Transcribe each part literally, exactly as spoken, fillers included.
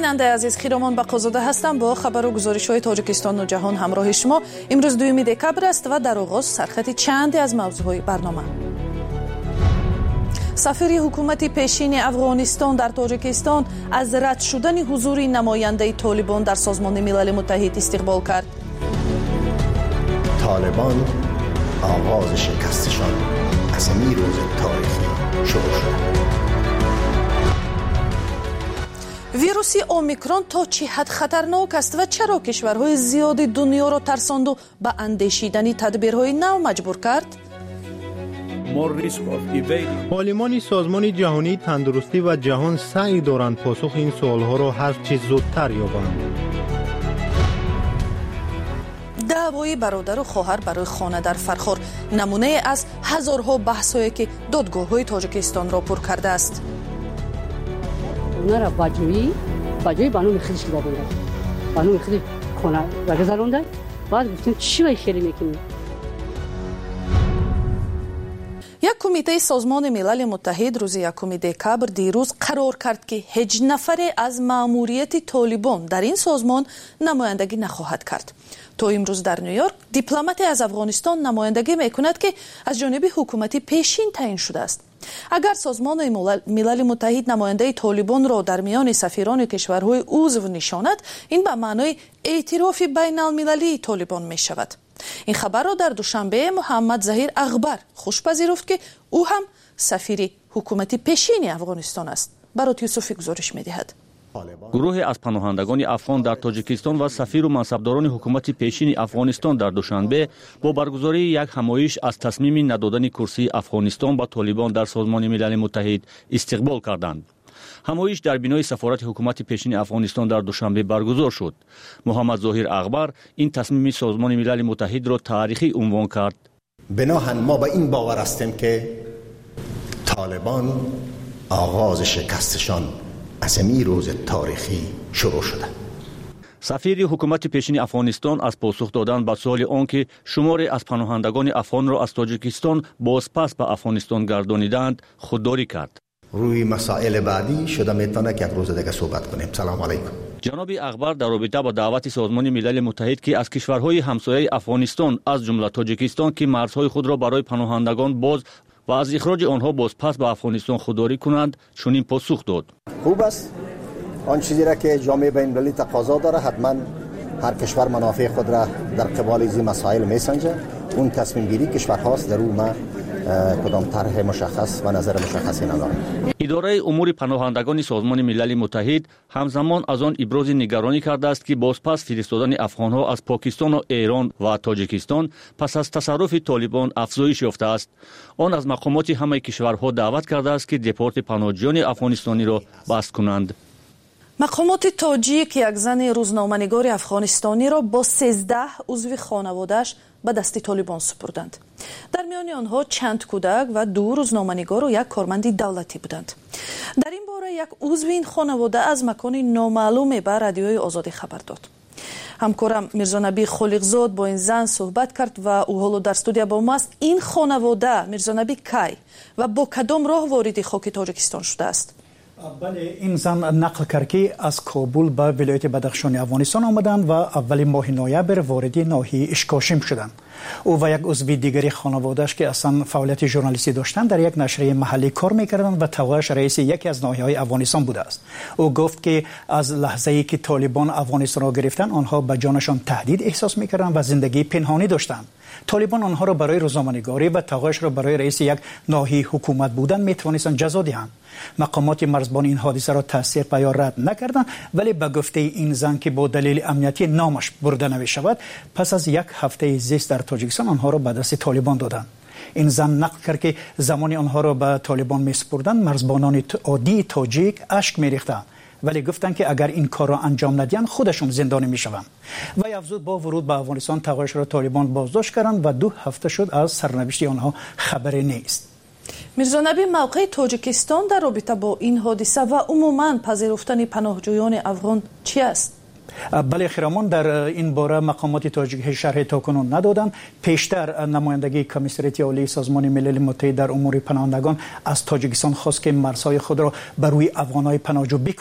بیننده عزیز، خیرامان بقازاده هستم با خبر و گزارش‌های تاجیکستان و جهان همراه شما. امروز دوم دکبر است و در آغاز سرخط چند از موضوعهای برنامه. سفیر حکومت پیشین افغانستان در تاجیکستان از رد شدن حضور نماینده طالبان در سازمان ملل متحد استقبال کرد. طالبان آغاز شکستشان از این روز تاریخی شروع شد. ویروس اومیکرون تا چه حد خطرناک است و چرا کشورهای زیادی دنیا را ترساند و به اندیشیدن تدبیرهای نو مجبور کرد؟ معلمان سازمان جهانی تندرستی و جهان سعی دارند پاسخ این سوالها را هر چه زودتر یابند. دعوای برادر و خواهر برای خانه در فرخار نمونه از هزارها بحث‌هایی که دادگاه‌های تاجیکستان را پر کرده است. اونا را باجویی باجویی بانوی خودش دادند. بانوی خودش خانه را گذروندند. بعد گفتیم چی خیلی میکنیم؟ یک کمیته سازمان ملل متحد روز یکم دکبر دیروز قرار کرد که هیچ نفر از مأموریت طالبان در این سازمان نمایندگی نخواهد کرد. تا امروز در نیویورک دیپلماتی از افغانستان نمایندگی میکند که از جانب حکومت پیشین تعیین شده است. اگر سازمان ملل متحد نماینده طالبان را در میان سفیران کشورهای عضو نشاند، این به معنای اعتراف بین المللی طالبان می شود. این خبر را در دوشنبه محمد ظهیر اغبر خوش پذیرفت که او هم سفیر حکومت پیشین افغانستان است. برات یوسفی گزارش می دهد. گروه از پناهندگان افغان در تاجیکستان و سفیر و منصبداران حکومت پیشین افغانستان در دوشنبه با برگزاری یک همایش از تصمیم ندادن کرسی افغانستان با طالبان در سازمان ملل متحد استقبال کردند. همایش در بینای سفارت حکومت پیشین افغانستان در دوشنبه برگزار شد. محمد ظهیر اغبر این تصمیم سازمان ملل متحد را تاریخی عنوان کرد. بناهن ما با این باور هستیم که طالبان آغاز شکستشان از این روز تاریخی شروع شده. سفیر حکومت پیشین افغانستان از پاسخ دادن به سوال آنکه شماری از پناهندگان افغان را از تاجیکستان بازپس به افغانستان گردانیدند خودداری کرد. روی مسائل بعدی شده میتونه که یک روز دیگه صحبت کنیم. سلام علیکم. جناب اغبر در رابطه با دعوت سازمان ملل متحد که از کشورهای همسایه افغانستان از جمله تاجیکستان که مرزهای خود را برای پناهندگان باز و از اخراج آنها بازپس به افغانستان خودداری کنند چنین پاسخ داد. خوب است. آن چیزی را که جامعه بین‌المللی تقاضا داره حتما هر کشور منافع خود را در قبال این مسائل میسنجه. اون تصمیم گیری کشورهاست، در اون ما کدام طرح مشخص و نظر مشخصی ندارم. اداره امور پناهندگان سازمان ملل متحد همزمان از آن ابراز نگرانی کرده است که بازپس فرستادن افغانها از پاکستان و ایران و تاجیکستان پس از تصرف طالبان افزایش یافته است. آن از مقامات همه کشورها دعوت کرده است که دپارت پناهجویان افغانستانی را بست کنند. مقامات تاجیک یک زن روزنامه‌نگار افغانستانی را با سیزده عضو خانواده‌اش به دست طالبان سپردند. در میان آنها چند کودک و دو روزنامه‌نگار و یک کارمند دولتی بودند. در این باره یک عضو این خانواده از مکان نامعلوم به رادیوی آزادی خبر داد. همکارم میرزا نبی خالقزاد با این زن صحبت کرد و او حالا در استودیو با ما است. این خانواده میرزا نبی کی و با کدام راه وارد خاک تاجیکستان شده است؟ بله، این زن نقل کرد که از کابل به ولایت بدخشان افغانستان آمدند و اول ماه نوامبر وارد ناحیه اشکاشم شدند. او و یک عضو دیگری خانواده‌اش که اصلا فعالیت ژورنالیستی داشتند در یک نشریه محلی کار می‌کردند و توایش رئیس یکی از ناحیه‌های افغانستان بوده است. او گفت که از لحظه‌ای که طالبان افغانستان را گرفتند آنها به جانشان تهدید احساس می‌کردند و زندگی پنهانی داشتند. طالبان آنها را برای روزنامه‌نگاری و توایش را برای رئیس یک ناحیه حکومت بودن می‌توانستند جزا دهند. مقامات مرزبان این حادثه را تصدیق و یا رد نکردند، ولی به گفته این زن که با دلیل امنیتی نامش برده نمی‌شود پس از یک هفته زیست در تاجیکستان آنها را به دست طالبان دادند. این زن نقل کرد که زمانی آنها را به طالبان می‌سپردند مرزبانان عادی تاجیک اشک می‌ریختند، ولی گفتند که اگر این کار را انجام ندهند خودشون زندانی می‌شوند. و افزود با ورود به افغانستان توایش را طالبان بازداشت کردند و دو هفته شد از سرنوشت آنها خبری نیست. میرزا نبی، موقع تاجیکستان در رابطه با این حادثه و عموماً پذیرفتن پناهجویان افغان چی است؟ بله خیرامان، در این باره مقامات تاجیک شرح تاکنون ندادند. پیشتر نمایندگی کمیسریت عالی سازمان ملل متحد در امور پناهندگان از تاجیکستان خواست که مرزهای خود را بر روی افغانهای پناهجو بکشد.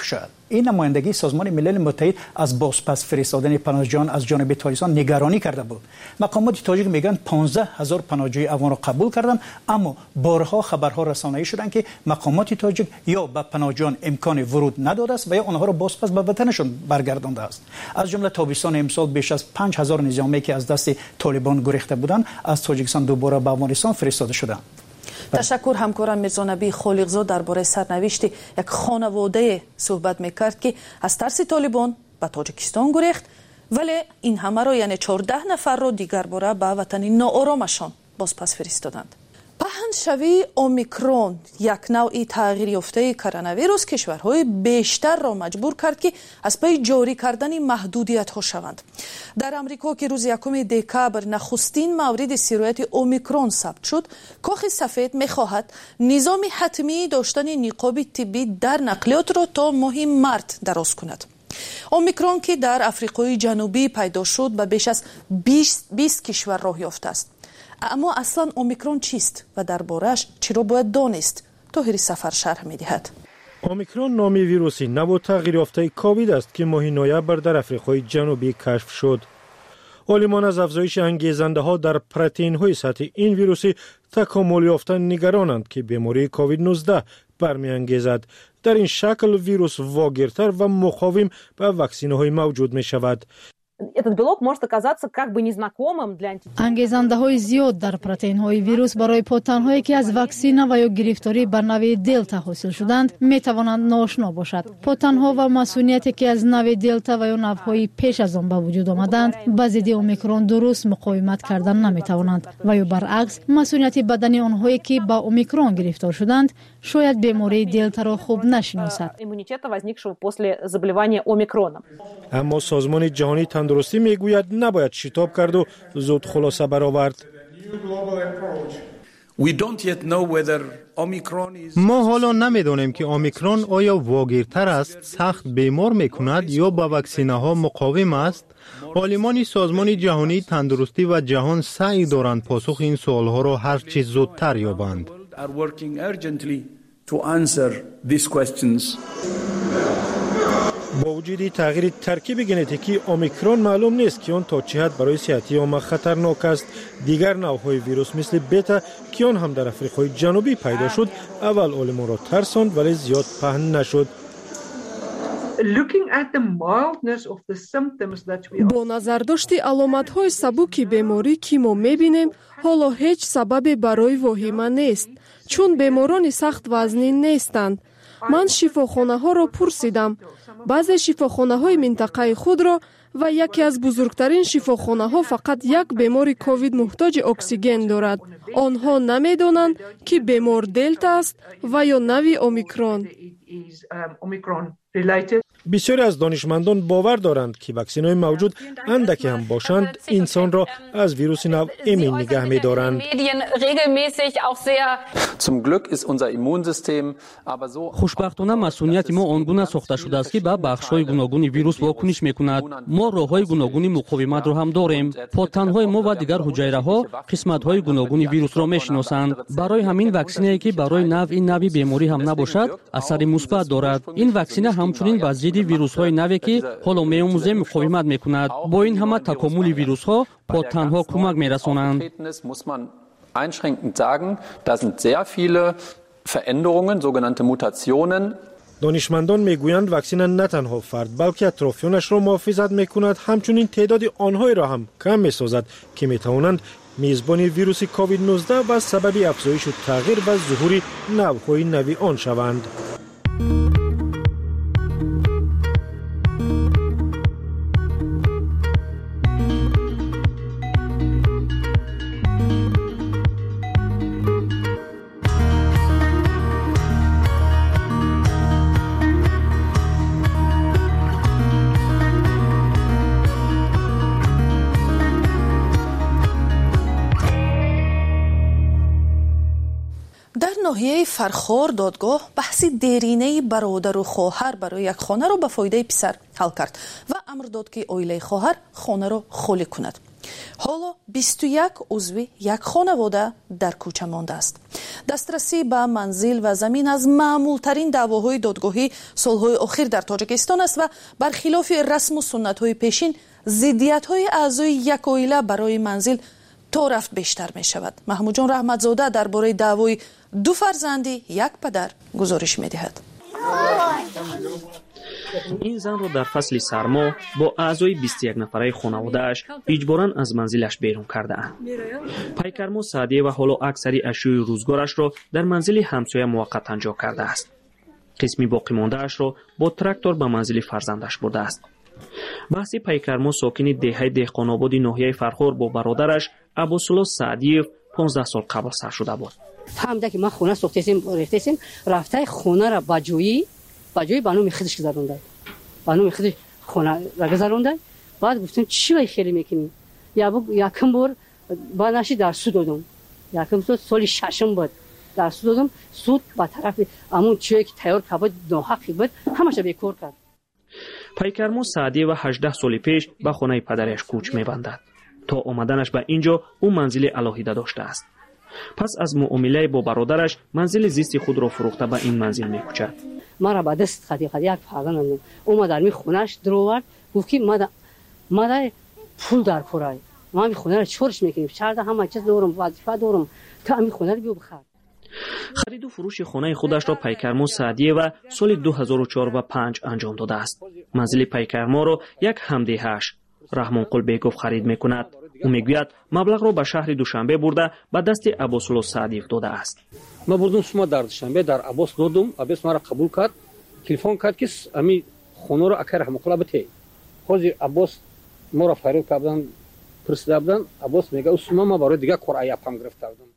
این نمایندگی سازمان ملل متحد از بازپس فرستادن پناهجویان از جانب تاجیکستان نگرانی کرده بود. مقامات تاجیک میگن پانزده هزار پناهجوی افغان را قبول کردن، اما بارها خبرها رسانه‌ای شدند که مقامات تاجیک یا به پناهجویان امکان ورود نداده است و یا آنها را بازپس به وطنشان برگردانده است. از جمله تابستان امسال بیش از پنج هزار نظامی که از دست طالبان گریخته بودند از تاجیکستان دوباره به افغانستان فرستاده شدند. تشکر همکارم میرزا نبی خالقزاد درباره سرنوشت یک خانواده صحبت میکرد که از ترس طالبان به تاجیکستان گریخت، ولی این همه را یعنی چهارده نفر را دیگر باره به وطن ناآرامشان باز پس فرستادند. پهنشوی اومیکرون یک نوع تغییر یافته کرونا ویروس کشورهای بیشتر را مجبور کرد که از پی جاری کردن محدودیت ها شوند. در امریکا که روز یکم دکبر نخستین مورد سیرایت اومیکرون ثبت شد، کاخ سفید می‌خواهد نظام حتمی داشتن نقاب طبی در نقلیات را تا ماه مارس دراز کند. اومیکرون که در آفریقای جنوبی پیدا شد و بیش از بیست کشور راه یافته است. اما اصلا اومیکرون چیست و درباره‌اش چرا باید دانست؟ طاهر سفر شرح می‌دهد. اومیکرون نامی ویروسی نو تغییر یافته کووید است که ماه نوامبر در آفریقای جنوبی کشف شد. عالمان از افزایش انگیزنده ها در پروتئین های سطحی این ویروسی تکامل یافته نگرانند که بیماری کووید نوزده برمی‌انگیزد. در این شکل ویروس واگیرتر و مقاوم به واکسن های موجود می شود. انگیزنده های زیاد در پروتئین های ویروس برای پاتن هایی که از واکسن و یا گرفتاری بر نوع دلتا حاصل شدند می توانند ناآشنا باشد. پاتن ها و مسئولیتی که از نوع دلتا و یا نوع‌های پیش از آن به وجود آمدند با ضد اومیکرون درست مقاومت کردن نمی توانند و یا برعکس مسئولیت بدنی آنهایی که با اومیکرون گرفتار شدند شاید بیماری دلتا را خوب نشناسد. اما سازمان جهانی تندرستی میگوید نباید شتاب کرد و زود خلاصه برآورد. ما حالا نمیدانیم که اومیکرون آیا واگیرتر است، سخت بیمار میکند یا با واکسینه ها مقاوم است. عالمان سازمان جهانی تندرستی و جهان سعی دارند پاسخ این سوال ها را هر چه زودتر یابند. با وجود تغییر ترکیب ژنتیکی اومیکرون معلوم نیست که آن تا چه حد برای صحت عامه خطرناک است. دیگر نوع‌های ویروس مثل بتا که آن هم در آفریقای جنوبی پیدا شد اول عالمان را ترساند ولی زیاد پهن نشد. با نظرداشت علامت‌های سبک بیماری که ما می‌بینیم حالا هیچ سببی برای واهمه نیست، چون بیماران سخت وزنی نیستند. من شفاخانه‌ها را پرسیدم. بعضی شفاخانه‌های منطقه خود را و یکی از بزرگترین شفاخانه‌ها فقط یک بیمار کووید محتاج اکسیژن دارد. آنها نمی‌دانند که بیمار دلتا است و یا نوع اومیکرون. بسیاری از دانشمندان باور دارند که واکسن‌های موجود اندکی هم باشند انسان را از ویروس نو ایمن نگه می‌دارند. خوشبختانه مسئولیت ما آنگونه ساخته شده است که به بخش‌های گوناگون ویروس واکنش می‌کند. ما راه‌های گوناگون مقاومت را هم داریم. پاتن‌های ما و دیگر حجایره‌ها قسمت‌های گوناگون ویروس را می‌شناسند. برای همین واکسنی که برای نوع نوع بیماری هم نباشد اثر مثبت دارد. این واکسن همچنین با ضد ویروس‌های نوعی که حالا می‌آموزیم مقاومت می‌کند. با این همه تکامل ویروس‌ها پاتن‌ها کمک می‌رسانند. Einschränkend sagen, da sind sehr viele Veränderungen, sogenannte Mutationen. دانشمندان میگویند واکسن نه تنها فرد بلکه اطرافیانش را محافظت می‌کند، همچنین تعداد آنهایی را هم کم می‌سازد که می‌توانند میزبان ویروس کووید نوزده و سبب افزایش و تغییر و ظهور نوع‌های نوی آن شوند. ناحیه فرخار دادگاه بحث دیرینه برادر و خواهر برای یک خانه را به فایده پسر حل کرد و امر داد که عائله خواهر خانه را خالی کند. حالا بیست و یک عضو یک خانواده در کوچه مانده است. دسترسی به منزل و زمین از معمولترین دعواهای دادگاهی سالهای اخیر در تاجیکستان است و برخلاف رسم و سنت‌های پیشین ضدیت‌های اعضای یک عائله برای منزل تا رفت بیشتر می شود. محمود جان رحمتزاده درباره دعوای دو فرزندی یک پدر گزارش می دهد. این زن را در فصل سرما با اعضای بیست و یک نفره خانواده‌اش اجباراً از منزلش بیرون کرده اند. پیکرمو سعدی و حالا اکثری اشیای روزگارش را در منزل همسایه موقتا جا کرده است. قسمی باقی مانده اش را با تراکتور به منزل فرزندش برده است. بحث پیکرمو ساکن دهه دهقان‌آباد ناحیه فرخور با برادرش ابوالصلاح سعدیف پانزده سال قبل سر شده بود. همده که ما خونه ساختیم رفتیم رفته خونه را با جویی با جویی بانو خودش گذرونده. بانو خودش خونه را گذرونده. بعد گفتیم چی وای خیلی میکنی؟ یا بو یکم بار با نشی در سود دادم. یکم سود سال ششم بود. در سود دادم سود با طرف همون چیزی که تیار کبود ناحقی بود همش بیکار کرد. پیکرمو سعدی و هجده سال پیش به خانه پدرش کوچ می‌بندد. تا آمدنش به اینجا او منزل الهیده داشته است. پس از معامله با برادرش منزل زیستی خود را فروخته به این منزل می‌کوشد. ما را با دست خدی خدی یک پاگان اومد در می خونه‌اش درآورد گفت که ما ما پول در پورای ما می خونه را چورش می‌کنیم چرده همه چیز دارم وظیفه دارم تا می خونه رو بخر. خرید و فروش خانه خودش را پیکرمو سعدی و سال دو هزار و چهار و پنج انجام داده است. منزل پیکرمو را یک همدیه‌اش رحمان قلبیکوف خرید می‌کند. او میگوید مبلغ را به شهر دوشنبه برده به دست ابوالصلاح سعدیف داده است. ما بردم شما در دوشنبه در عباس دادم، عباس ما را قبول کرد، تلفن کرد که امی خونه را اکر رحمت الله بته. حاضر عباس ما را فریب کردن، پرسیده بودن، عباس میگه شما ما برای دیگه قرعه هم گرفته بودم.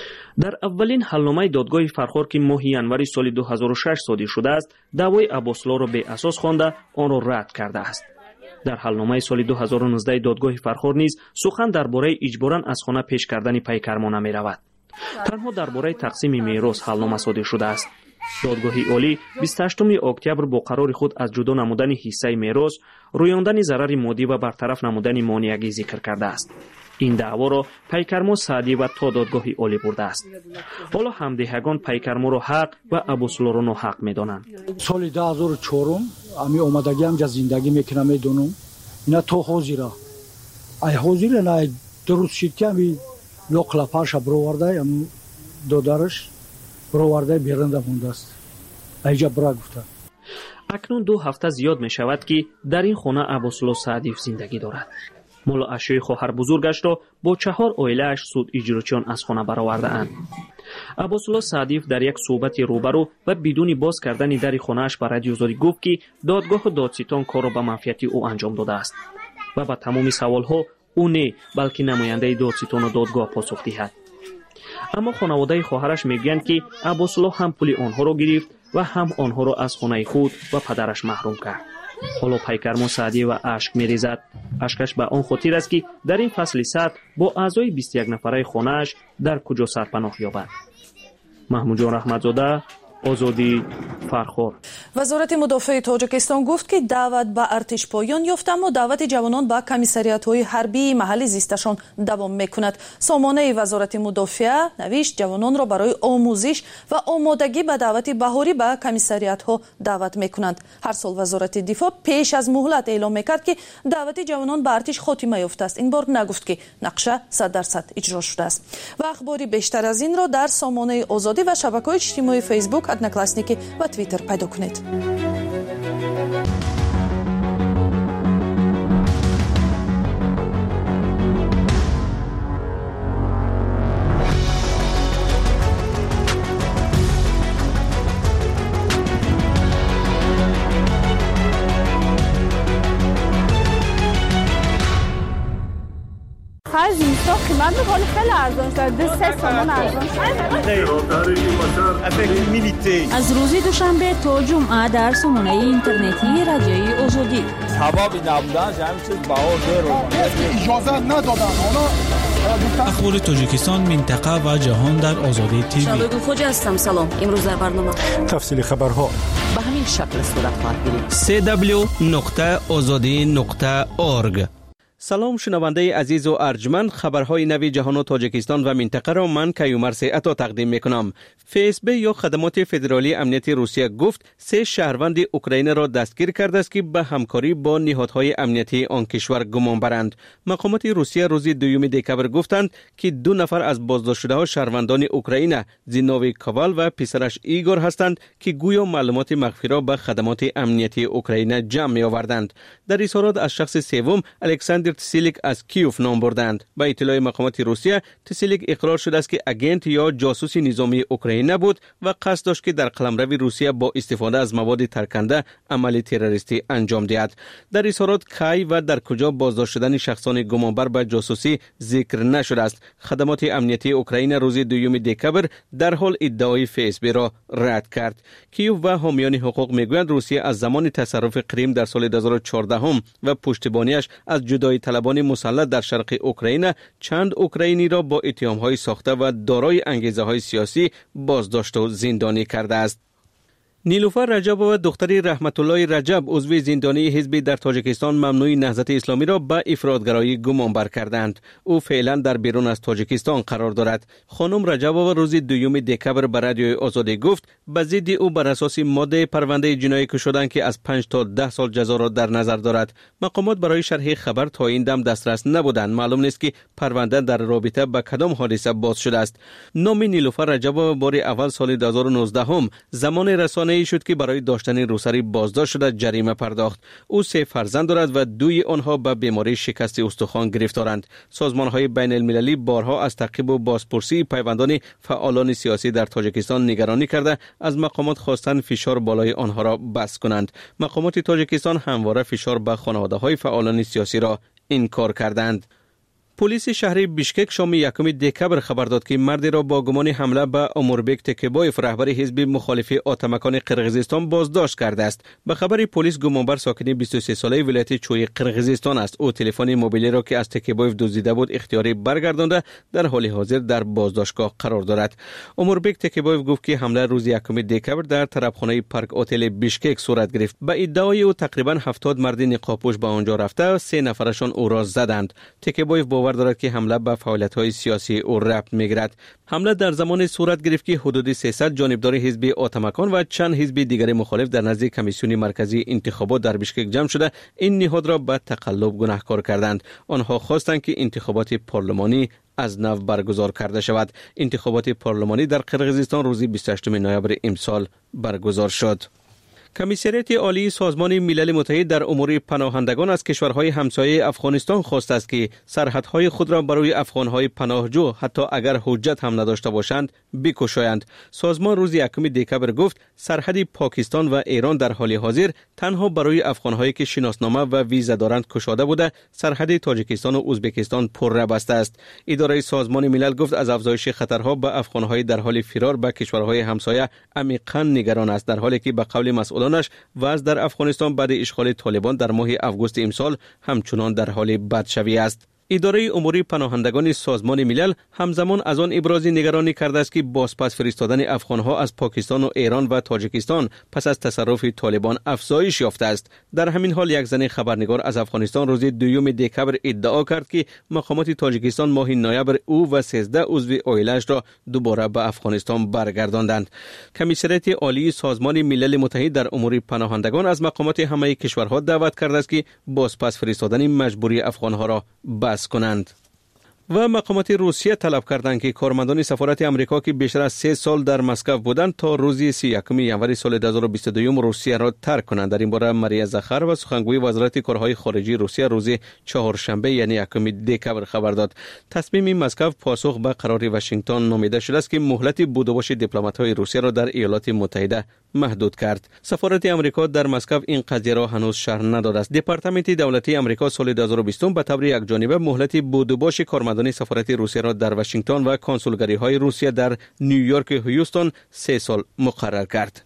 در اولین حلنامه دادگاه فرخور که ماه ینوری سال دو هزار و شش صادر شده است، دعوای ابوالصلاح را به اساس خوانده آن را رد کرده است. در حلنامه سال دو هزار و نوزده دادگاه فرخور نیز سخن درباره اجباراً از خانه پیش کردن پیکرمو نمی رود. تنها درباره تقسیم میراث حلنامه صادر شده است. دادگاه عالی بیست و هشتم اکتبر با قرار خود از جدا نمودن حصه میراث، رویاندن ضرر مادی و برطرف نمودن مانعگی ذکر کرده است. این دعوا را پیکرمو سعدی و تا دادگاه عالی برده است. حالا همدیهگان پیکرمو را حق و ابوالصلاح را ناحق می‌دانند. سال دو هزار و چهار امی اومدگی هم زندگی میکنم میدونم اینا تو حاضره ای حاضره نه درست شد که امی لوکلا پاش برآورده ام دادرش برآورده بیرنده مونده است ایجا برا گفته. اکنون دو هفته زیاد می شود که در این خانه ابوالصلاح سعدیف زندگی دارد. مولا اشوی خواهر بزرگش را با چهار عائله‌اش سود اجراچیان از خانه برآورده اند. ابوالصلاح سعدیف در یک صحبت روبرو و بدون باز کردن در خانه‌اش به رادیو زاری گفت که دادگاه دادستان کار را به منفعت او انجام داده است و به تمام سوال‌ها او نه بلکه نماینده دادستان و دادگاه پاسخ دهد. اما خانواده خواهرش میگویند که ابوالصلاح هم پول آنها را گرفت و هم آنها را از خانه خود و پدرش محروم کرد. حالا پیکرمو سعدی و اشک میریزد. اشکش به آن خاطر است که در این فصل سرد با اعضای بیست و یک نفره خانه‌اش در کجا سرپناه یابد. محمود جان رحمتزاده، آزادی، فرخور. وزارت مدافع تاجیکستان گفت که دعوت به ارتش پایان یافت اما دعوت جوانان به کمیسریات‌های حربی محلی زیستشان دوام می‌کند. سامانه وزارت مدافع نوشت جوانان را برای آموزش و آمادگی به دعوت بهاری به کمیسریات‌ها دعوت می‌کنند. هر سال وزارت دفاع پیش از مهلت اعلام می‌کرد که دعوت جوانان به ارتش خاتمه یافته است. این بار نگفت که نقشه صد درصد اجرا شده است. و اخباری بیشتر از این را در سامانه آزادی و شبکه‌های اجتماعی فیسبوک، ادناکلاسنیکی و توییتر پیدا کنید. خرج اینستا قیمت می‌کنه خیلی ارزان شده سه تومن ارزان شده. از روز دوشنبه تا جمعه در سامانه اینترنتی رادیوی آزادی سببی نبودنش همین چیز بها زیر اجازه ندادن. اخبار تاجیکستان، منطقه و جهان در آزادی تیوی. شادو خوجا هستم. سلام. امروز در برنامه تفصیل خبرها به همین شکل صورت خواهد گرفت. دبلیو دبلیو دبلیو دات آزادی دات اورگ. سلام شنونده عزیز و ارجمند، خبرهای نوی جهان و تاجیکستان و منطقه را من کیومرث عطا تقدیم میکنم. فیسبی یا خدمات فدرالی امنیتی روسیه گفت سه شهروند اوکراین را دستگیر کرده است که به همکاری با نهادهای امنیتی آن کشور گمان برند. مقامات روسیه روز دوم دکبر گفتند که دو نفر از بازداشت شده ها شهروندان اوکراین زینوی کاوال و پسرش ایگور هستند که گویا معلومات مخفی را به خدمات امنیتی اوکراین جمع می آوردند. در اظهارات از شخص سوم الکساندر تسیلیک از کیوف نام بردند. با اطلاع مقامات روسیه، تسیلیک اقرار شده است که اگنت یا جاسوس نظامی اوکراین بود و قصد داشت که در قلمرو روسیه با استفاده از مواد ترکنده عمل تروریستی انجام دهد. در اظهارات کی و در کجا بازداشت شدن شخصان گمانبر به جاسوسی ذکر نشده است. خدمات امنیتی اوکراین روز دوم دکبر در حال ادعای فیسبی را رد کرد. کیوف و حامیان حقوق میگویند روسیه از زمان تصرف کریم در سال دو هزار و چهارده هم و پشتیبانیش از جدای طلبان مسلح در شرق اوکراین چند اوکراینی را با اتهام‌های ساخته و دارای انگیزه‌های سیاسی بازداشت و زندانی کرده است. نیلوفر رجب و دختری رحمت الله رجب عضو زندانی حزب در تاجیکستان ممنوع نهضت اسلامی را به افراطگرایی گمانبر کردند. او فعلا در بیرون از تاجیکستان قرار دارد. خانم رجب و روز دوم دکبر به رادیوی آزادی گفت به ضد او بر اساس ماده پرونده جنایی کشیدند که از پنج تا ده سال جزا را در نظر دارد. مقامات برای شرح خبر تا این دم دسترس نبودند. معلوم نیست که پرونده در رابطه با کدام حادثه باز شده است. نام نیلوفر رجب و بار اول سال دو هزار و نوزده هم زمان رسانه ای شد که برای داشتن روسری بازداشت شده جریمه پرداخت. او سه فرزند دارد و دوی آنها به بیماری شکست استخوان گرفتارند. سازمان‌های بین المللی بارها از تعقیب و بازپرسی پیوندان فعالان سیاسی در تاجیکستان نگرانی کرده از مقامات خواستند فشار بالای آنها را بس کنند. مقامات تاجیکستان همواره فشار به خانواده‌های فعالان سیاسی را انکار کردند. پلیس شهر بیشکک شام یکم دکبر خبر داد که مردی را با گمان حمله به اموربک تکبایف رهبر حزب مخالف آتمکان قرقیزستان بازداشت کرده است. به خبر پلیس گمانبر ساکن بیست و سه ساله ولایت چوی قرقیزستان است. او تلفن موبایلی را که از تکبایف دزدیده بود اختیاری برگردانده در حال حاضر در بازداشتگاه قرار دارد. اموربک تکبایف گفت که حمله روز یکم دکبر در طرفخانه پارک هتل بیشکک صورت گرفت. به ادعای او تقریبا هفتاد مرد نقابپوش به آنجا رفته، سه نفرشان او را زدند. تکبایف باور دارد که حمله به فعالیت‌های سیاسی او ربط می‌گیرد. حمله در زمان صورت گرفت که حدود سیصد جانبدار حزب آتمکان و چند حزب دیگر مخالف در نزد کمیسیون مرکزی انتخابات در بیشکک جمع شده این نهاد را به تقلب گناهکار کردند. آنها خواستند که انتخابات پارلمانی از نو برگزار کرده شود. انتخابات پارلمانی در قرقیزستان روز بیست و هشتم نوامبر امسال برگزار شد. کمیسریت عالی سازمان ملل متحد در امور پناهندگان از کشورهای همسایه افغانستان خواسته است که سرحدهای خود را برای افغانهای پناهجو حتی اگر حجت هم نداشته باشند بکشایند. سازمان روز یکم دکبر گفت سرحد پاکستان و ایران در حال حاضر تنها برای افغانهایی که شناسنامه و ویزا دارند کشاده بوده، سرحد تاجیکستان و ازبکستان پر بسته است. اداره سازمان ملل گفت از افزایش خطرها به افغانهای در حال فرار به کشورهای همسایه عمیقاً نگران است، در حالی که به قول مسئولان وضع در افغانستان بعد اشغال طالبان در ماه آگوست امسال همچنان در حال بدشوی است. اداره امور پناهندگان سازمان ملل همزمان از آن ابراز نگرانی کرده است که بازپس فرستادن افغانها از پاکستان و ایران و تاجیکستان پس از تصرف طالبان افزایش یافته است. در همین حال یک زن خبرنگار از افغانستان روز دوم دکبر ادعا کرد که مقامات تاجیکستان ماه نوامبر او و سیزده عضو عائله‌اش را دوباره به افغانستان برگرداندند. کمیسریت عالی سازمان ملل متحد در امور پناهندگان از مقامات همه کشورها دعوت کرده است که بازپس فرستادن مجبوری افغانها را بس کنند. و مقامات روسیه طلب کردند که کارمندان سفارت امریکا که بیشتر از سه سال در مسکو بودند تا روز سی و یکم ژانویه سال دو هزار و بیست و دو روسیه را ترک کنند. در این باره ماریا زخار و سخنگوی وزارت کارهای خارجه روسیه روز چهارشنبه یعنی یکم دکبر خبر داد. تصمیم مسکو پاسخ به قرار واشنگتن نامیده شده است که مهلت بود و باش دیپلمات‌های روسیه را در ایالات متحده محدود کرد. سفارت امریکا در مسکو این قضیه را هنوز شرح نداده است. دپارتمنت دولتی امریکا سال دو هزار و بیست به طور یکجانبه مهلت بود و باش کارمندان سفارت روسیه را در واشنگتن و کنسولگری های روسیه در نیویورک و هیوستن سه سال مقرر کرد.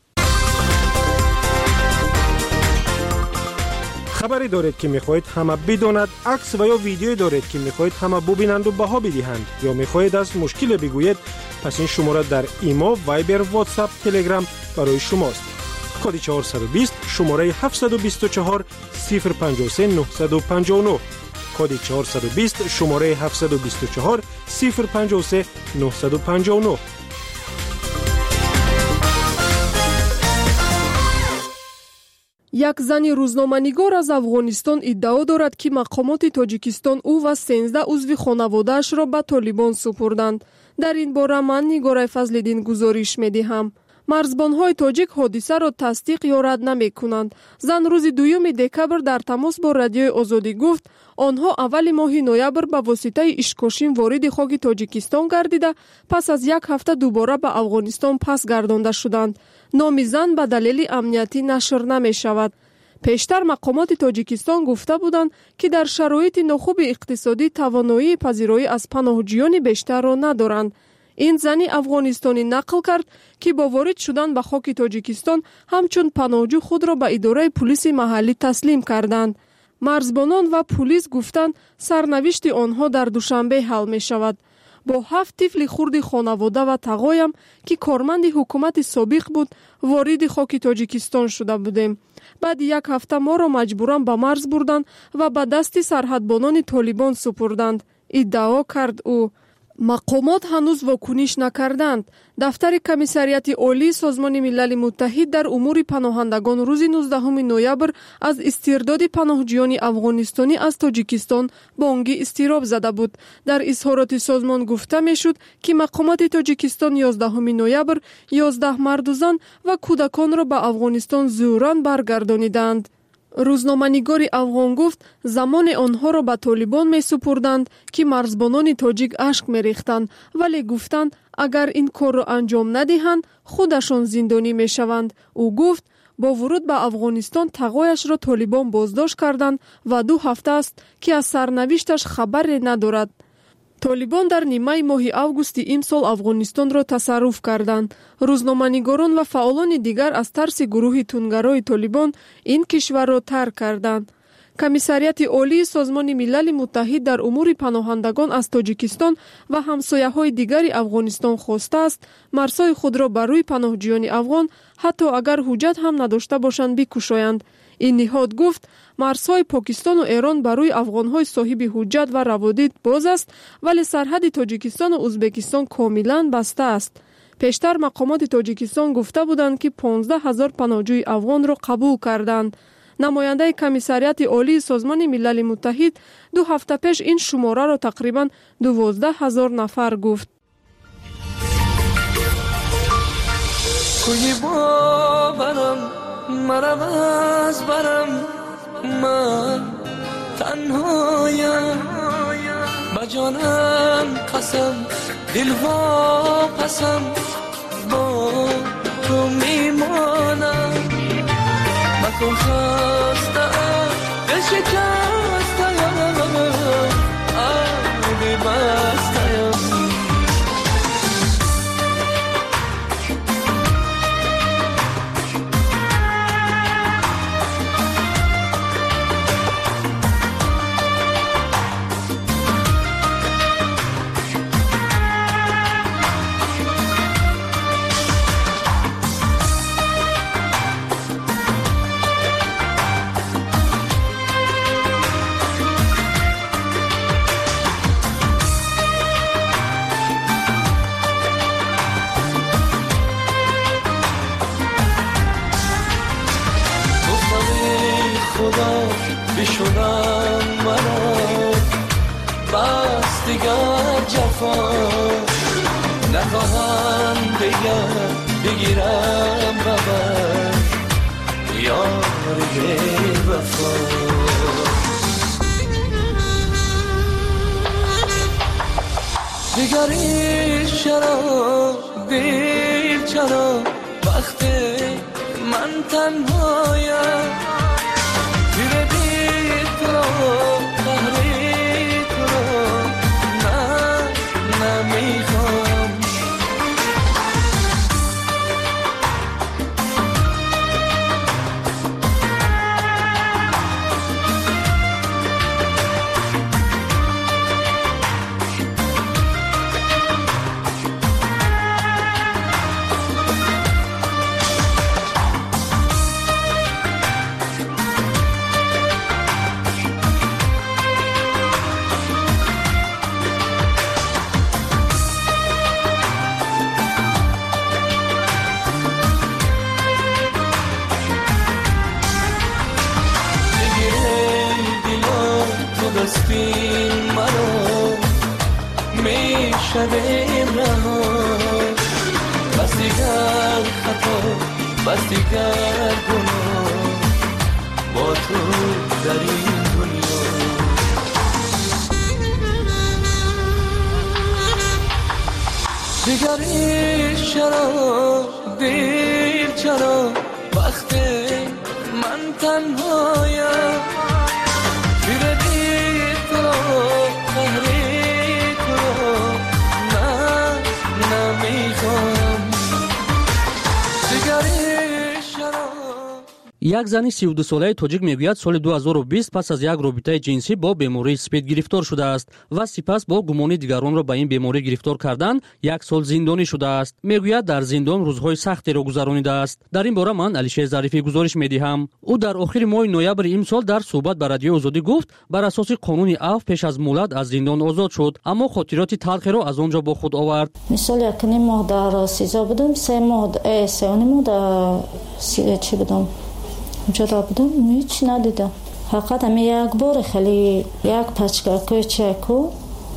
خبری دارید که میخواهید همه بداند، عکس و یا ویدیویی دارید که میخواهید همه ببینند و بها بدهند، یا میخواهید از مشکل بگویید، پس این شماره در ایما، وایبر، واتساپ، تلگرام برای شماست. کد چهارصد و بیست، شماره هفتصد و بیست و چهار، صفر پنجاه و سه، نهصد و پنجاه و نه. کد چهارصد و بیست شماره هفتصد و بیست و چهار صفر پنج و سه نهصد و پنجاه و نه. як зани рӯзноманигор аз афғонистон иддао дорад ки мақомоти тоҷикистон ӯ ва сенздаҳ узви хонаводаашро ба толибон супурданд. дар ин бора ман нигораи фазлиддин гузориш медиҳам. марзбонҳои тоҷик ҳодисаро тасдиқ ё рад намекунанд. зан рӯзи дуюми декабр дар тамос бо радиои озодӣ гуфт, онҳо аввали моҳи ноябр ба воситаи ишкошин вориди хоки тоҷикистон гардида, пас аз як ҳафта дубора ба афғонистон пас гардонда шуданд. номи зан ба далели амниятӣ нашр намешавад. пештар мақомоти тоҷикистон гуфта буданд, ки дар шароити нохуби иқтисодӣ тавоноии пазироӣ аз паноҳҷӯёни бештарро надоранд. ин зани афғонистонӣ нақл кард, ки бо ворид шудан ба хоки тоҷикистон ҳамчун паноҳҷӯ худро ба идораи пулиси маҳаллӣ таслим карданд. марзбонон ва пулис гуфтанд, сарнавишти онҳо дар душанбе ҳал мешавад. бо ҳафт тифли хурди хонавода ва тағоям, ки корманди ҳукумати собиқ буд, вориди хоки тоҷикистон шуда будем. баъди як ҳафта моро маҷбуран ба марз бурданд ва ба дасти сарҳадбонони толибон супурданд, иддао кард ӯ. мақомот ҳанӯз вокуниш накарданд. дафтари комиссарияти олии созмони милали муттаҳид дар умури паноҳандагон рӯзи нуздаҳуми ноябр аз истирдоди паноҳҷӯёни афғонистонӣ аз тоҷикистон бонги изтироб зада буд. дар изҳороти созмон гуфта мешуд, ки мақомати тоҷикистон ёздаҳуми ноябр ёздаҳ марду зан ва кӯдаконро ба афғонистон зӯран баргардониданд. рӯзноманигори афғон гуфт, замоне онҳоро ба толибон месупурданд, ки марзбонони тоҷик ашк мерехтанд, вале гуфтанд, агар ин корро анҷом надиҳанд, худашон зиндонӣ мешаванд. ӯ гуфт, бо вуруд ба афғонистон тағояшро толибон боздошт карданд ва ду ҳафта аст, ки аз сарнавишташ хабаре надорад. толибон дар нимаи моҳи августи имсол афғонистонро тасарруф карданд. рӯзноманигорон ва фаъолони дигар аз тарси гурӯҳи тунгарои толибон ин кишварро тарк карданд. комиссарияти олии созмони милали муттаҳид дар умури паноҳандагон аз тоҷикистон ва ҳамсояҳои дигари афғонистон хостааст, марзҳои худро ба рӯи паноҳҷӯёни афғон ҳатто агар ҳуҷҷат ҳам надошта бошанд бикушоянд. ин ниҳод гуфт, марзҳои покистону эрон ба рӯи афғонҳои соҳиби ҳуҷҷат ва раводид боз аст, вале сарҳади тоҷикистону ӯзбекистон комилан баста аст. пештар мақомоти тоҷикистон гуфта буданд, ки понздаҳ ҳазор паноҳҷӯи афғонро қабул карданд. намояндаи комиссарияти олии созмони милали муттаҳид ду ҳафта пеш ин шумораро тақрибан дувоздаҳ ҳазор нафар гуфт. مرم از برم من تنهایم با جانم قسم دل واپسم با تو میمانم مکن خستم دل شکستم آبی بستم بشونم مرا بس دیگر جفا نخواهم دیگر بگیرم ببر یار وفا دیگری چرا دیر چرا وقتی من تنهایم میشویم رها بس دیگر خطا بس دیگر گناه با تو در این دنیا دیگر عشق چرا دیر چرا وقت من تنهایم پیر دیر تو قهری تو نه نمیخوام دیگر عشق چرا. یک زن سی و دو ساله توجیک میگوید سال دو هزار و بیست پس از یک رابطه جنسی با بیماری اسپید گرفتار شده است و سپس با گمان دیگران را به این بیماری گرفتار کردن یک سال زندانی شده است. میگوید در زندان روزهای سختی را گذرانیده است. در این باره من علیشه ظریفی گزارش میدهم. او در آخر ماه نوامبر امسال در صحبت با رادیو آزادی گفت بر اساس قانون عفو پیش از مولد از زندان آزاد شد اما خاطرات تلخی را از آنجا با خود آورد. مثال یک نیم ماه در سیزا بودم سه ماه سه و نیم ماه در چی بودم اونجا بودم هیچ ندیدم فقط همین یک بار خیلی یک پچکه کوی چکو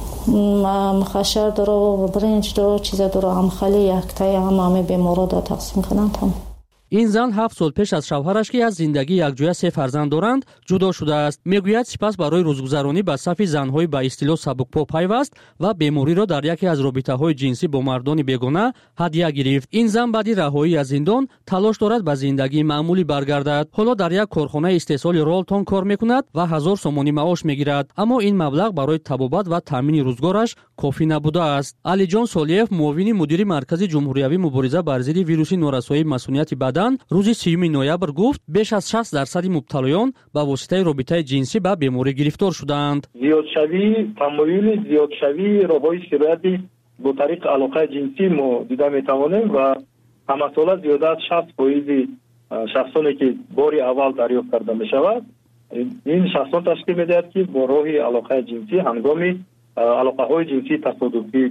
مخشر داره و برنج داره چیز داره هم خیلی یک تایی هم همه بیمارا داره تقسیم کنند هم. این زن هفت سال پیش از شوهرش که از زندگی یکجویه سه فرزند دارند جدا شده است. میگوید سپس برای روزگذرانی به صف زنهای به اصطلاح سبکپا پیوست و بیماری را در یکی از رابطه‌های جنسی با مردان بیگانه هدیه گرفت. این زن بعد رهایی از زندان تلاش دارد به زندگی معمولی برگردد. حالا در یک کارخانه استحصال رولتون کار میکند و هزار سومانی معاش میگیرد اما این مبلغ برای تبابت و تامین روزگارش کافی نبوده است. علی جان سالیف معاون مدیر مرکز جمهوریوی مبارزه بر ضد ویروس نورسایی مسئولیت بدن روز سیوم نوامبر گفت بیش از شصت درصد مبتلایان با واسطه رابطه جنسی به بیماری گرفتار شدند. زیادشوی تمایل زیادشوی روابط شرایطی با طریق علاقه جنسی ما دیده میتوانیم و همساله زیاده از شصت درصد شخصانی که بار اول دریافت کرده می شود این شخصان تشکیل میدهد که با راه علاقه جنسی هنگام علاقه های جنسی تصادفی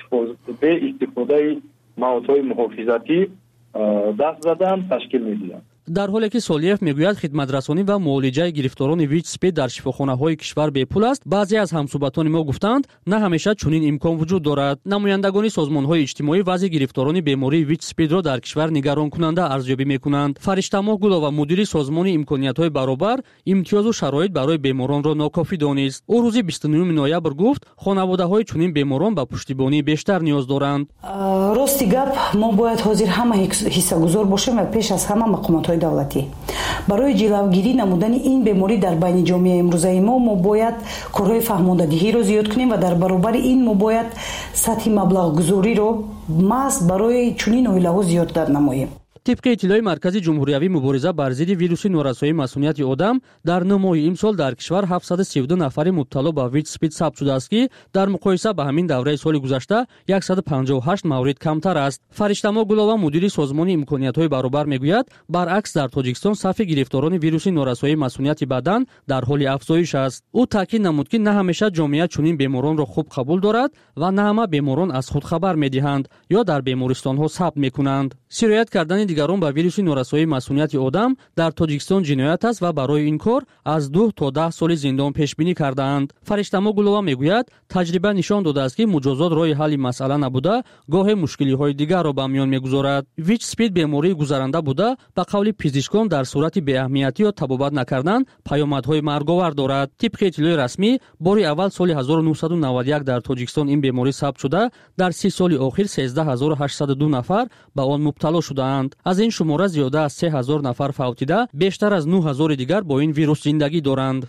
به استفاده موادهای محافظتی دست زدن تشکیل میدهند. در حالی که سالیف میگوید خدمترسانی و معالجه گرفتاران ویچ اسپید در شفاخانه‌های کشور به پول است، بعضی از همصحبتان ما گفتند نه همیشه چنین امکان وجود دارد. نمایندگان سازمان‌های اجتماعی وضع گرفتاران بیماری ویچ اسپید را در کشور نگران کننده ارزیابی می‌کنند. فرشته ماه گلова مدیر سازمان امکانیت‌های برابر امتیاز و شرایط برای بیماران را ناکافی دانست. او روز بیست و نهم نوامبر گفت خانواده‌های چنین بیماران به پشتیبانی بیشتر نیاز دارند. راستی گپ ما باید حاضر همه حصه‌گذار باشیم و پیش از همه مقامات دولتی برای جلوگیری نمودن این بیماری در بین جامعه امروزه ما ما باید کارهای فهماندهی رو زیاد کنیم و در برابر این ما باید سطح مبلغ گذاری رو محض برای چنین اویله‌ها زیادتر نماییم. طبق اطلاع مرکز جمهوریوی مبارزه بر ضد ویروس نورسایی مسئولیت آدم در نه ماه امسال در کشور هفتصد و سی و دو نفر مبتلا به ویچ اسپید ثبت شده است که در مقایسه با همین دوره سال گذشته صد و پنجاه و هشت مورد کمتر است. فرشته ماه گلова مدیر سازمان امکانیت‌های برابر میگوید برعکس در تاجیکستان صف گرفتاران ویروس نورسایی مسئولیت بدن در حال افزایش است. او تاکید نمود که نه همیشه جامعه چنین بیماران را خوب قبول دارد و نه همه بیماران از خود خبر می‌دهند یا در بیمارستان‌ها ثبت می‌کنند. سرایت کردن دیگران به ویروس نورسایی مسئولیت آدم در تاجیکستان جنایت است و برای این کار از دو تا ده سال زندان پیش بینی کردند. فرشته ماه گلова میگوید تجربه نشان داده است که مجازات راه حل مسئله نبوده گاه مشکلی‌های دیگر را به میان میگذارد. ویچ اسپید بیماری گذرنده بوده به قول پزشکان در صورت بی‌اهمیتی یا تبابت نکردن پیامدهای مرگاور دارد. طبق اطلاع رسمی بار اول سال هزار و نهصد و نود و یک در تاجیکستان این بیماری ثبت شده در سی سال اخیر سیزده هزار و هشتصد و دو نفر به آن مبتلا شدند. از این شماره زیاده از سه هزار نفر فوتیده بیشتر از نه هزار دیگر با این ویروس زندگی دارند.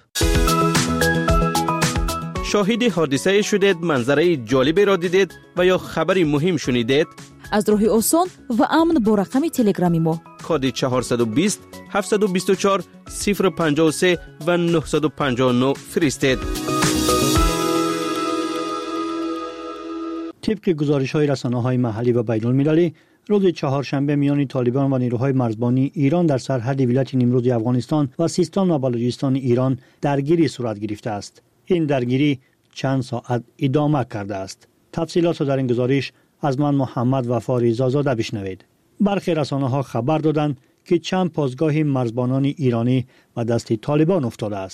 شاهد حادثه شدید، منظره جالبی را دیدید و یا خبری مهم شنیدید؟ از راه آسان و امن با رقم تلگرامی ما کد چهارصد و بیست هفتصد و بیست و چهار صفر پنجاه و سه و نهصد و پنجاه و نه فرستید. طبق گزارش‌های رسانه‌های محلی و بین‌المللی روز چهارشنبه میان طالبان و نیروهای مرزبانی ایران در سرحد ولایت نیمروز افغانستان و سیستان و بلوچستان ایران درگیری صورت گرفته است. این درگیری چند ساعت ادامه کرده است. تفصیلات در این گزارش از من محمد وفا رضازاده بشنوید. برخی رسانه‌ها خبر دادند که چند پاسگاه مرزبانان ایرانی و دست طالبان افتاده است.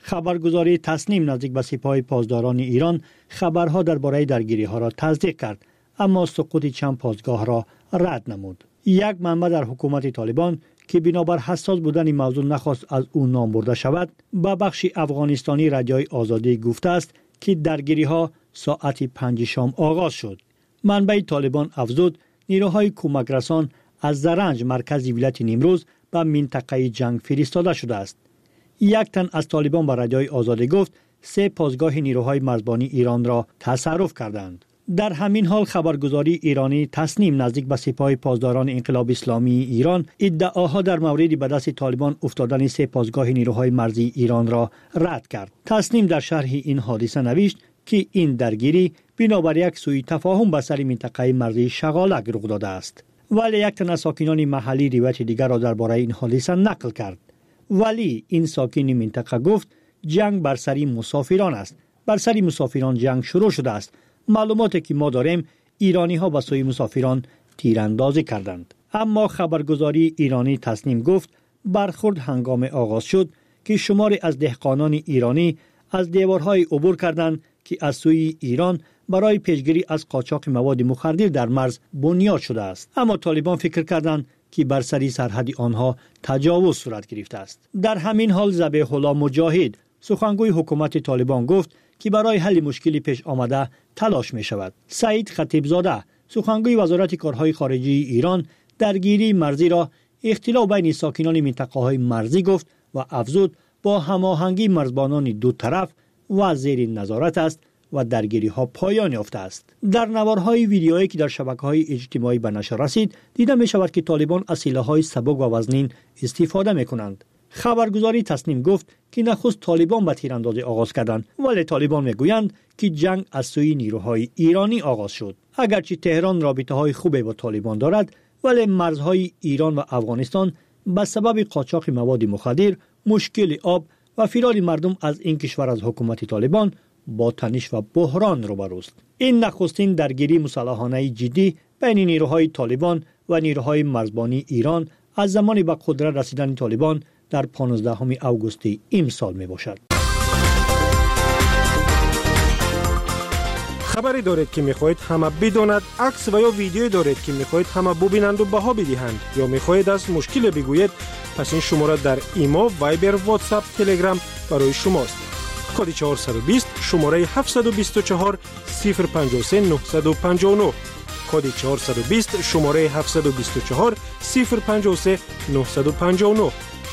خبرگزاری تصنیم نزدیک به سپاه پاسداران ایران خبرها درباره درگیری‌ها را تصدیق کرد، اما سقوط چند پاسگاه را رد نمود. یک منبع در حکومت طالبان که بنابر حساس بودن موضوع نخواست از او نام برده شود، به بخش افغانستانی رادیوی آزادی گفته است که درگیری‌ها ساعت پنج شام آغاز شد. منبع طالبان افزود نیروهای کمک رسان از زرنج مرکز ولایت نیمروز به منطقه جنگ فرستاده شده است. یک تن از طالبان به رادیوی آزادی گفت سه پاسگاه نیروهای مرزبانی ایران را تصرف کردند. در همین حال خبرگزاری ایرانی تصنیم نزدیک به سپاه پاسداران انقلاب اسلامی ایران ادعاها در مورد به دست طالبان افتادن سه پاسگاه نیروهای مرزی ایران را رد کرد. تصنیم در شرح این حادثه نوشت که این درگیری بنابر یک سوء تفاهم به سر منطقه مرزی شغالک رخ داده است. ولی یک تن از ساکنان محلی روایت دیگر را درباره این حادثه نقل کرد. ولی این ساکن منطقه گفت جنگ بر سر مسافران است. بر سر مسافران جنگ شروع شده است. معلوماتی که ما داریم ایرانی ها به سوی مسافران تیراندازی کردند. اما خبرگزاری ایرانی تصنیم گفت برخورد هنگام آغاز شد که شماری از دهقانان ایرانی از دیوارهای عبور کردند که از سوی ایران برای پیشگیری از قاچاق مواد مخدر در مرز بنیاد شده است. اما طالبان فکر کردند که بر سری سرحد آنها تجاوز صورت گرفته است. در همین حال ذبیح الله مجاهد سخنگوی حکومت طالبان گفت که برای حل مشکلی پیش آمده تلاش می شود. سعید خطیب زاده سخنگوی وزارت کارهای خارجه ایران درگیری مرزی را اختلاف بین ساکنان منطقه های مرزی گفت و افزود با هماهنگی مرزبانان دو طرف و زیر نظارت است و درگیری ها پایان یافته است. در نوارهای ویدیویی که در شبکه‌های اجتماعی به نشر رسید دیده می شود که طالبان از سلاح‌های سبک و وزنین استفاده می کنند. خبرگزاری تصنیم گفت که نخست طالبان به تیراندازی آغاز کردند، ولی طالبان میگویند که جنگ از سوی نیروهای ایرانی آغاز شد. اگرچه تهران رابطه‌های خوبی با طالبان دارد، ولی مرزهای ایران و افغانستان به سبب قاچاق مواد مخدر، مشکل آب و فرار مردم از این کشور از حکومت طالبان با تنش و بحران روبروست. این نخستین درگیری مسلحانه جدی بین نیروهای طالبان و نیروهای مرزبانی ایران از زمان به قدرت رسیدن طالبان در پانزدهم اوگوست امسال می باشد. خبری دارید که میخواهید همه بداند، عکس و یا ویدیویی دارید که میخواهید همه ببینند و بها بدهند، یا میخواهید از مشکل بگویید، پس این شماره در ایما، وایبر، واتساپ، تلگرام برای شماست. کد چهارصد و بیست شماره هفتصد و بیست و چهار صفر پنجاه و سه نهصد و پنجاه و نه. کد چهارصد و بیست شماره هفتصد و بیست و چهار صفر پنجاه و سه نهصد و پنجاه و نه.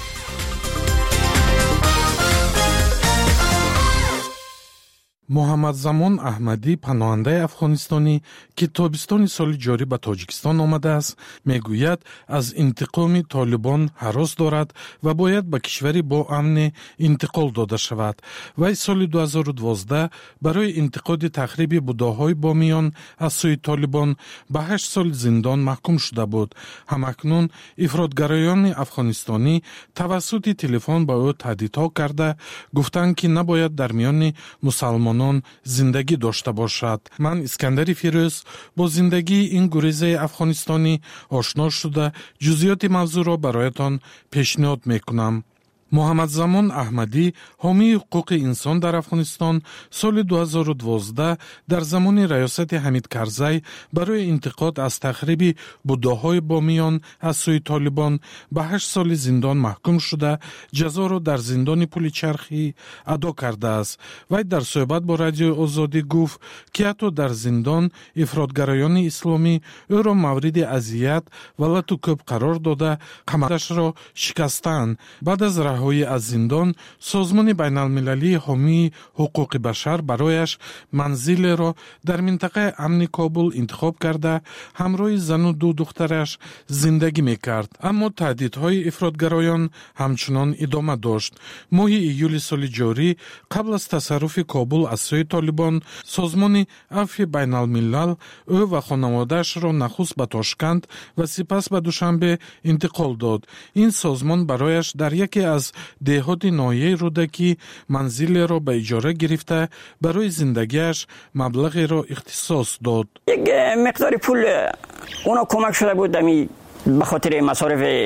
محمد زمان احمدی پناهنده افغانستانی که تابستان سال جاری به تاجیکستان آمده است میگوید از انتقام طالبان هراس دارد و باید به کشوری با امن انتقال داده شود. وی سال دو هزار و دوازده برای انتقاد تخریب بوداهای بامیان از سوی طالبان به هشت سال زندان محکوم شده بود. همکنون افراطگرایان افغانستانی توسط تلفن با او تهدیدها کرده گفتند که نباید در میان مسلمانان زندگی داشته باشد. من اسکندر فیروز با زندگی این گریزه افغانستانی آشنا شده جزئیات موضوع را برایتان پیشنهاد میکنم. محمد زمان احمدی حامی حقوق انسان در افغانستان سال دو هزار و دوازده در زمان ریاست حمید کرزی برای انتقاد از تخریب بوداهای بامیان از سوی طالبان به هشت سال زندان محکوم شده جزا را در زندان پل چرخی ادا کرده است. وی در صحبت با رادیو آزادی گفت که حتی در زندان افراطگرایان اسلامی او را مورد اذیت و لطوکوب قرار داده قمرش را شکستند. بعد از رهایی از زندان سازمان بین المللی حامی حقوق بشر برایش منزل را در منطقه امن کابل انتخاب کرده همراه زن و دو دخترش زندگی میکرد. اما تهدیدهای افراطگرایان همچنان ادامه داشت. ماه ایول سال جاری قبل از تصرف کابل از سوی طالبان سازمان عفو بین الملل او و خانواده‌اش را نخست به تاشکند و سپس به دوشنبه انتقال داد. این سازمان برایش در یکی از دهات ناحیه رودکی منزل را به اجاره گرفته برای زندگیش مبلغی را اختصاص داد. یک مقدار پول اونا کمک شده بود دمی به خاطر مصارف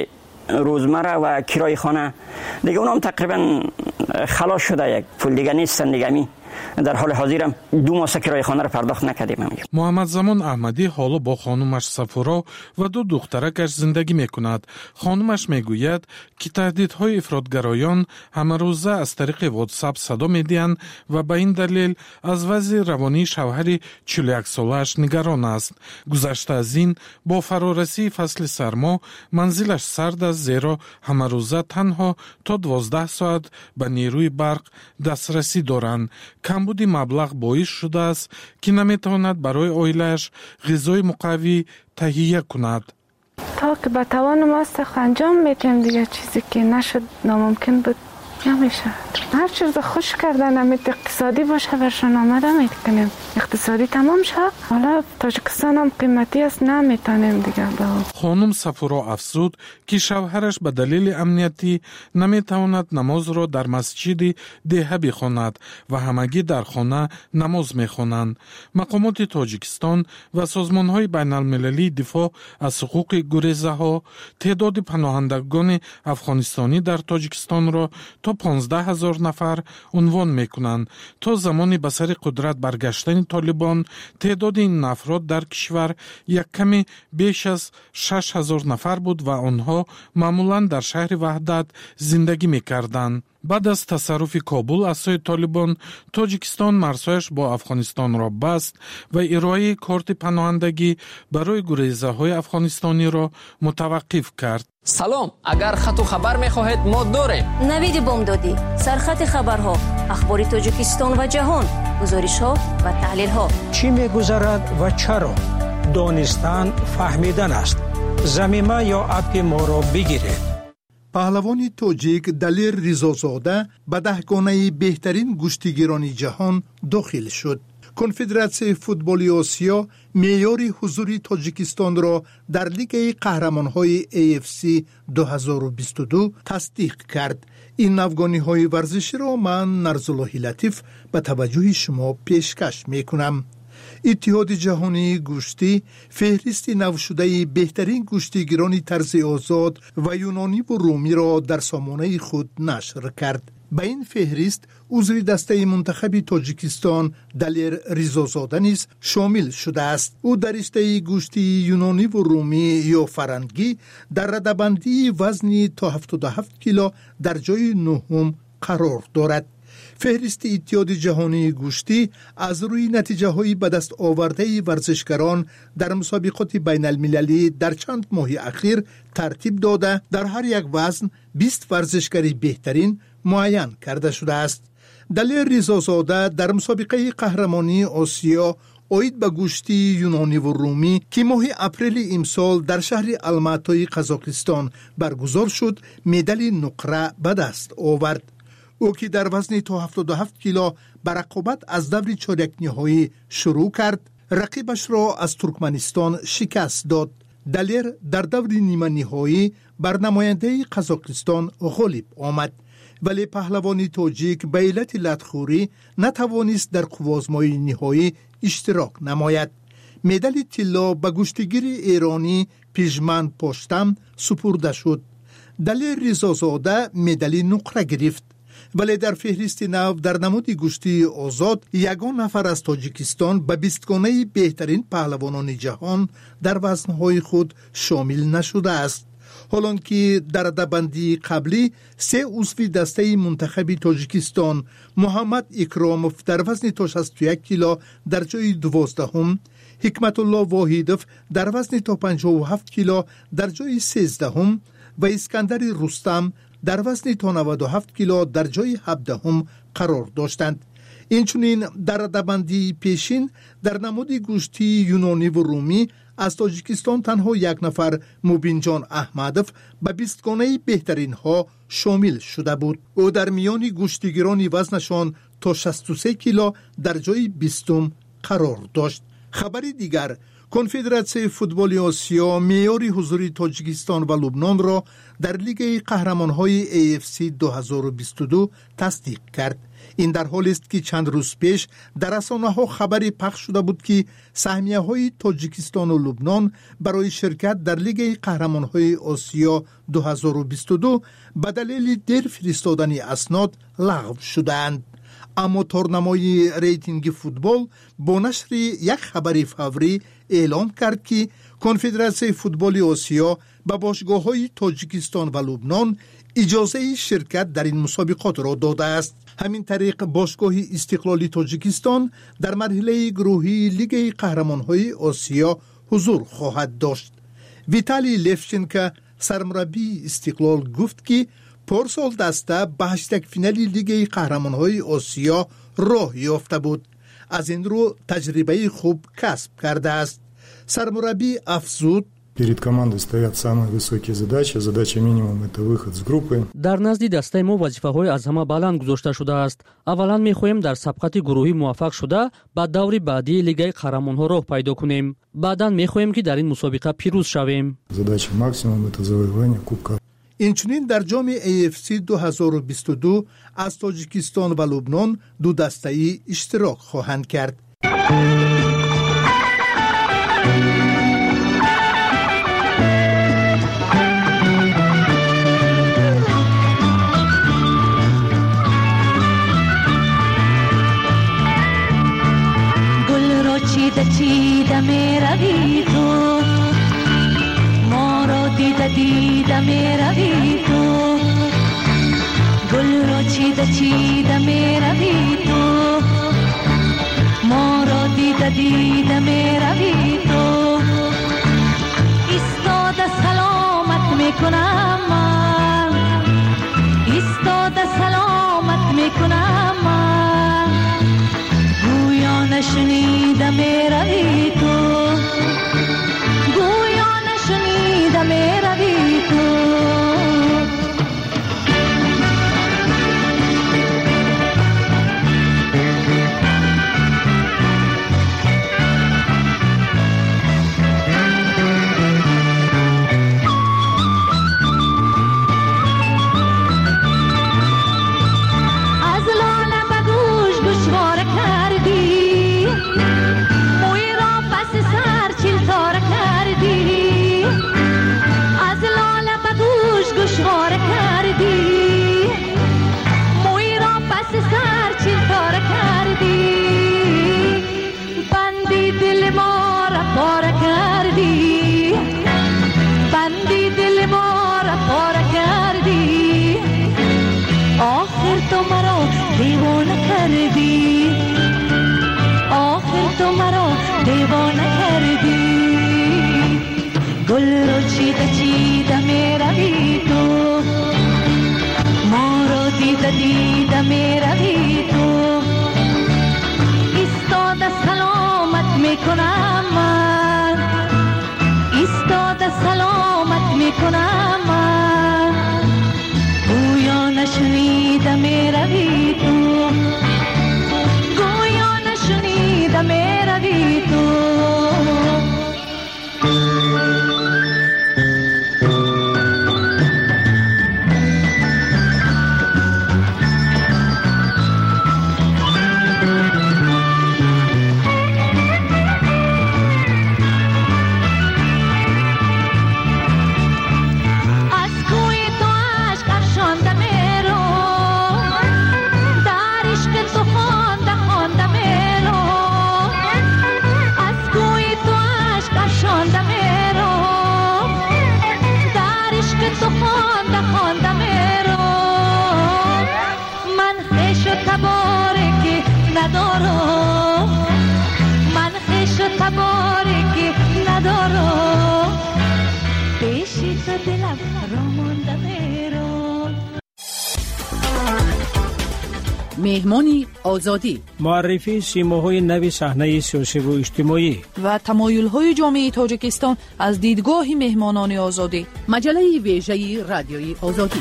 روزمره و کرای خانه دیگه اونم تقریبا خلاص شده، یک پول دیگه نیستن دیگه. می در حال حاضرم دو ماه کرای خانه را پرداخت نکردیم. محمد زمان احمدی حالا با خانمش صفورا و دو دخترکش زندگی میکند. خانمش میگوید که تهدیدهای افراطگرایان همه روزه از طریق واتساپ صدا میدهند و به این دلیل از وضع روانی شوهر چهل و یک سالش نگران است. گذشته از این با فرارسی فصل سرما منزلش سرد است، زیرا همه روزه تنها تا دوازده ساعت به نیروی برق دسترسی دارند. کمبود مبلغ باعث شده است که نمیتواند برای عائله‌اش غذای مقوی تهیه کند. تا که به توان ماست انجام میتیم دیگه، چیزی که نشد ناممکن بود نمیشه. هر چیز خوش کردن امید اقتصادی باشه برشان آمده میکنیم. اقتصادی تمام شد، حالا تاجیکستان هم قیمتی است نمیتونیم دیگه. خانم صفورا افزود که شوهرش به دلیل امنیتی نمیتواند نماز را در مسجد دهه بخواند و همگی در خانه نماز میخوانند. مقامات تاجیکستان و سازمان‌های بین المللی دفاع از حقوق گریزه ها تعداد پناهندگان افغانستانی در تاجیکستان را تا پانزده هزار نفر عنوان میکنند. تا زمانی به سر قدرت برگشتن طالبان تعداد این افراد در کشور یک کمی بیش از شش هزار نفر بود و آنها معمولا در شهر وحدت زندگی میکردند. بعد از تصرف کابل از سوی طالبان، تاجیکستان مرزهایش با افغانستان را بست و ارائه کارت پناهندگی برای گریزه های افغانستانی را متوقف کرد. سلام، اگر خط و خبر میخواهید ما داریم. نوید بامدادی، سرخط خبرها، اخبار تاجیکستان و جهان، گزارش ها و تحلیل ها. چی میگذرد و چرا؟ دانستن فهمیدن است. زمینه یا اپ ما را بگیرید. پهلوان تاجیک دلیر ریزازاده به دهگانه بهترین گشتیگیران جهان داخل شد. کنفدراسیون فوتبال آسیا معیار حضور تاجیکستان را در لیگ قهرمان‌های ای اف سی دو هزار و بیست و دو تصدیق کرد. این افغانی‌های ورزشی را من نرزالله لطیف به توجه شما پیشکش می‌کنم. اتحاد جهانی گوشتی فهرست نو شده بهترین گوشتیگیران طرز آزاد و یونانی و رومی را در سامانه خود نشر کرد. به این فهرست عضو دسته منتخب تاجیکستان دلیر ریزازاده نیز شامل شده است. او در رشته گوشت یونانی و رومی یا فرنگی در رده‌بندی وزنی تا هفتاد و هفت کیلو در جای نهم قرار دارد. فهرست اتحاد جهانی گوشتی از روی نتیجه های به دست آورده ورزشکاران در مسابقات بین المللی در چند ماه اخیر ترتیب داده در هر یک وزن بیست ورزشکاری بهترین معین کرده شده است. دلیر ریزازاده در مسابقه قهرمانی آسیا اوید به گوشتی یونانی و رومی که ماه اپریل امسال در شهر الماتای قزاقستان برگزار شد مدال نقره به دست آورد. او که در وزن تا هفتاد و هفت کیلو به رقابت از دور چهارک نهایی شروع کرد، رقیبش را از ترکمنستان شکست داد. دلیر در دور نیمه نهایی بر نماینده قزاقستان غالب آمد، ولی پهلوان تاجیک به علت لطخوری نتوانست در قوازمای نهایی اشتراک نماید. مدال طلا به گوشتگیر ایرانی پیژمن پاشتم سپرده شد. دلیر ریزازاده مدال نقره گرفت، ولی در فهرست نو در نمود گوشتی آزاد یگان نفر از تاجیکستان به بیستگانه بهترین پهلوانان جهان در وزنهای خود شامل نشده است. حالان که در رده‌بندی قبلی سه عضو دسته منتخب تاجیکستان محمد اکراموف در وزن تا شصت و یک کیلو در جای دوازدهم، حکمت الله واحدوف در وزن تا پنجاه و هفت کیلو در جای سیزدهم و اسکندر رستم در وزن تا نود و هفت کیلو در جای هفدهم قرار داشتند. اینچنین در رده‌بندی پیشین در نماد گوشتی یونانی و رومی از تاجیکستان تنها یک نفر مبینجان احمدوف به بیستگانه بهترین ها شامل شده بود. او در میان گوشتگیران وزنشان تا شصت و سه کیلو در جای بیستم قرار داشت. خبری دیگر، کنفدراسیون فوتبال آسیا معیار حضور تاجیکستان و لبنان را در لیگ قهرمان‌های ای اف سی دو هزار و بیست و دو تصدیق کرد. این در حالی است که چند روز پیش در رسانه‌ها خبری پخش شده بود که سهمیه‌های تاجیکستان و لبنان برای شرکت در لیگ قهرمان‌های آسیا دو هزار و بیست و دو به دلیل دیر فرستادن اسناد لغو شدند. اما تورنمای ریتینگ فوتبال با نشر یک خبر فوری اعلام کرد که کنفدراسیون فوتبال آسیا به باشگاه‌های تاجیکستان و لبنان اجازه شرکت در این مسابقات را داده است. همین طریق باشگاه استقلالی تاجیکستان در مرحله گروهی لیگ قهرمان‌های آسیا حضور خواهد داشت. ویتالی لفچنکو سرمربی استقلال گفت که پارسال دسته به هشتگ فینالی لیگ قهرمان‌های آسیا راه یافته بود. از این رو تجربه خوب کسب کرده است. سرمربی افزود: Перед командой стоят самые высокие задачи. Задача минимум – это выход с группы. дар назди дастаи мо вазифаҳои аз ҳама баланд гузошта шудааст. аввалан мехоҳем дар сабқати гурӯҳӣ муваффақ шуда ба даври баъдии лигаи қаҳрамонҳо роҳ пайдо кунем. баъдан мехоҳем ки дар ин мусобиқа пирӯз шавем. Задача максимум – это завоевание кубка. инчунин дар ҷоми эй эф си дو ҳазору бисту ду аз тоҷикистон ва лубнон ду дастаӣ иштирок хоҳанд кард. چیده چیده می روی تو، ما را دیده دیده می روی تو، گل را چیده چیده می روی تو، ما را دیده دیده می روی تو. ایستاده سلامت می کنم من، ایستاده سلامت می کنم من، گویا نشنیده می روی تو، گویا نشنیده می روی تو. گل رو چیده چیده می روی تو، ما رو دیده دیده می روی تو. ایستاده سلامت می کنم من، ایستاده سلامت می کنم من، گویا نشنیده می روی تو، گویا نشنیده می روی تو. من خیش و تبارکی ندارم، پیشی تو دلم را مانده میرم. مهمانی آزادی، معرفی سیماهای نوی صحنه سیاسی و اجتماعی و تمایل‌های جامعه تاجیکستان از دیدگاه مهمانان آزادی. مجله ویژه رادیوی آزادی.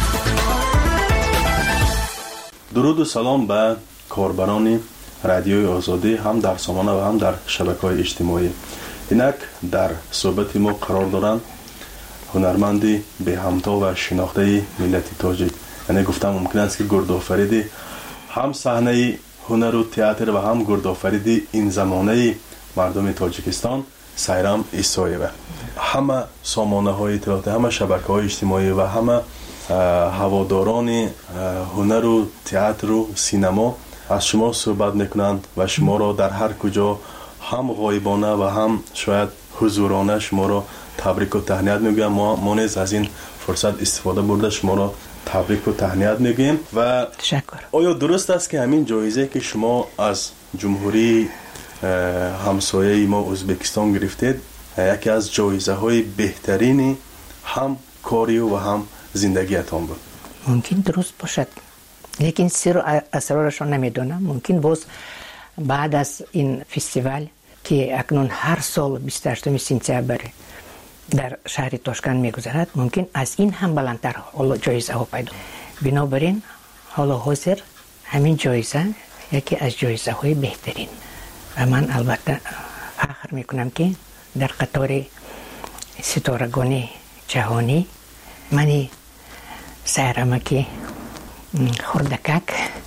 درود و سلام به کاربران رادیوی آزادی، هم در سامانه و هم در شبکه‌های اجتماعی. اینک در صحبت ما قرار دارند هنرمندی به همتا و شناخته ملت تاجیک. یعنی گفتم ممکن است که گردآفریدی هم صحنه هنر و تئاتر و هم گردآفریدی این زمانه مردم تاجیکستان سایرام ایسایه همه سامانه های اطلاعاتی، همه شبکه های اجتماعی و همه هواداران هنر و تئاتر و سینما از شما صحبت میکنند و شما را در هر کجا هم غایبانه و هم شاید حضورانه شما را تبریک و تهنیت میگم. ما ما نیز از این فرصت استفاده برده شما را تبریک و تهنیت میگیم. و تشکر. آیا درست است که همین جایزه که شما از جمهوری همسایه ما ازبکستان گرفتید یکی از جایزه های بهترین هم کاری و هم زندگیتان بود؟ ممکن درست باشد، لیکن سر و اسرارش را نمیدونم. ممکن باز بعد از این فستیوال که اکنون هر سال بیست و هشتم سپتامبر در شهر تاشکند میگذرد، ممکن از این هم بلندتر حالا جایزه ها پیدا. بنابراین حالا حاضر همین جایزه یکی از جایزه های بهترین و من البته فخر میکنم که در قطار ستارگان جهانی منی سهرمکی خردکک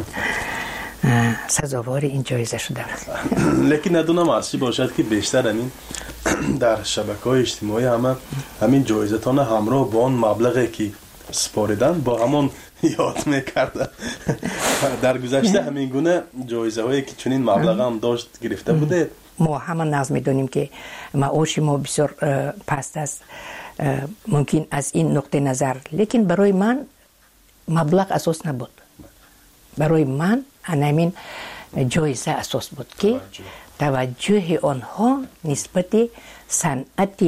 سزاوار این جایزه شده. لیکن ندونم ارزشی باشد که بیشتر همین در شبکه‌های اجتماعی همه همین جایزه تان همراه با آن مبلغی که سپاریدن با همون یاد میکردن. در گذشته همین گونه جایزه هایی که چنین مبلغ هم داشت گرفته بوده؟ ما همه نظر میدونیم که معاش ما بسیار پست است، ممکن از این نقطه نظر، لیکن برای من مبلغ اساس نبود. برای من همین جایزه اساس بود که توجه آنها نسبت صنعت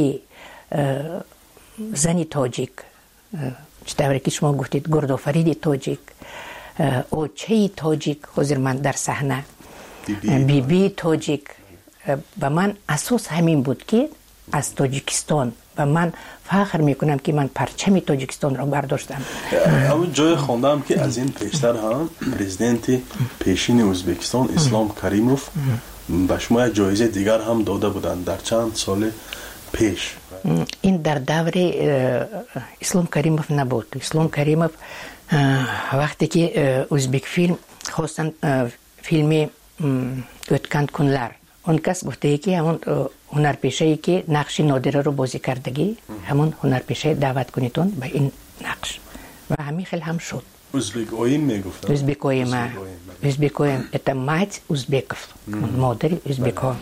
زنی تاجیک، چطوری که شما گفتید گردآفرید تاجیک، اوچه تاجیک، حضور من در صحنه بی بی تاجیک، و من اساس همین بود که از تاجیکستان و من فخر میکنم که من پرچم تاجیکستان را برداشتم. همون جای خوندم که از این پیشتر هم پرزیدنت پیشین ازبکستان اسلام کریموف به شما جایزه دیگر هم داده بودند در چند سال پیش. این در دور اسلام کریموف نبود. اسلام کریموف وقتی که ازبک فیلم خواستن فیلم اوتکند کنلر، اون کس گفته که همون هنرپیشه‌ای که نقش نادره رو بازی کردگی همون هنرپیشه دعوت کنیتون به این نقش و همین خیلی هم شد. ازبک اویم میگفتن. ازبک اویم ازبک اویم это мать узбеков، مادر ازبک ها.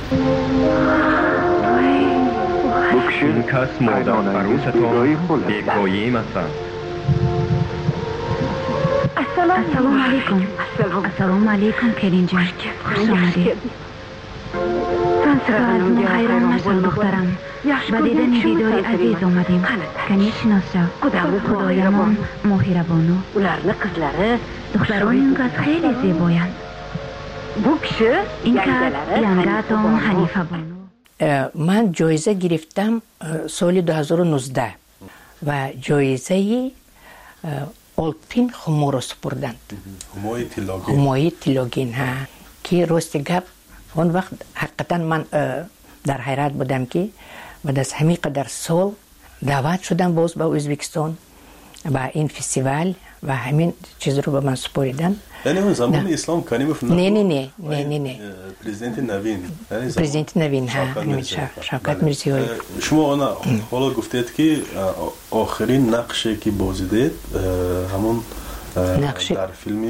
این کس مادر فروستان بیکاییم هستند. السلام علیکم. السلام علیکم کرین جان، خوش آمدید. از مخیران مشل دخترم، با دیدن دیدار عزیز آمدیم. کنی شناس شو خدایمان مهربانو. دختران این کس خیلی زیبایند. این کس ینگاتون حنیفه بانو. من جایزه گرفتم سال دو هزار و نوزده و جایزه آلپین خمورو سپردند. همای تیلوگین ها که راست گپ اون وقت حقیقتا من در حیرت بودم که بعد از همین قدر سال دعوت شدم باز به ازبکستان و این فستیوال و همین چیز رو به من سپاریدن. یعنی اون زمان اسلام کریموف نه نه نه نه نه نه پرزیدنت نوین پرزیدنت نوین ها شوکت میرزیوی. شما انا حالا گفتید که آخرین نقشی که بازی دید همون در فیلم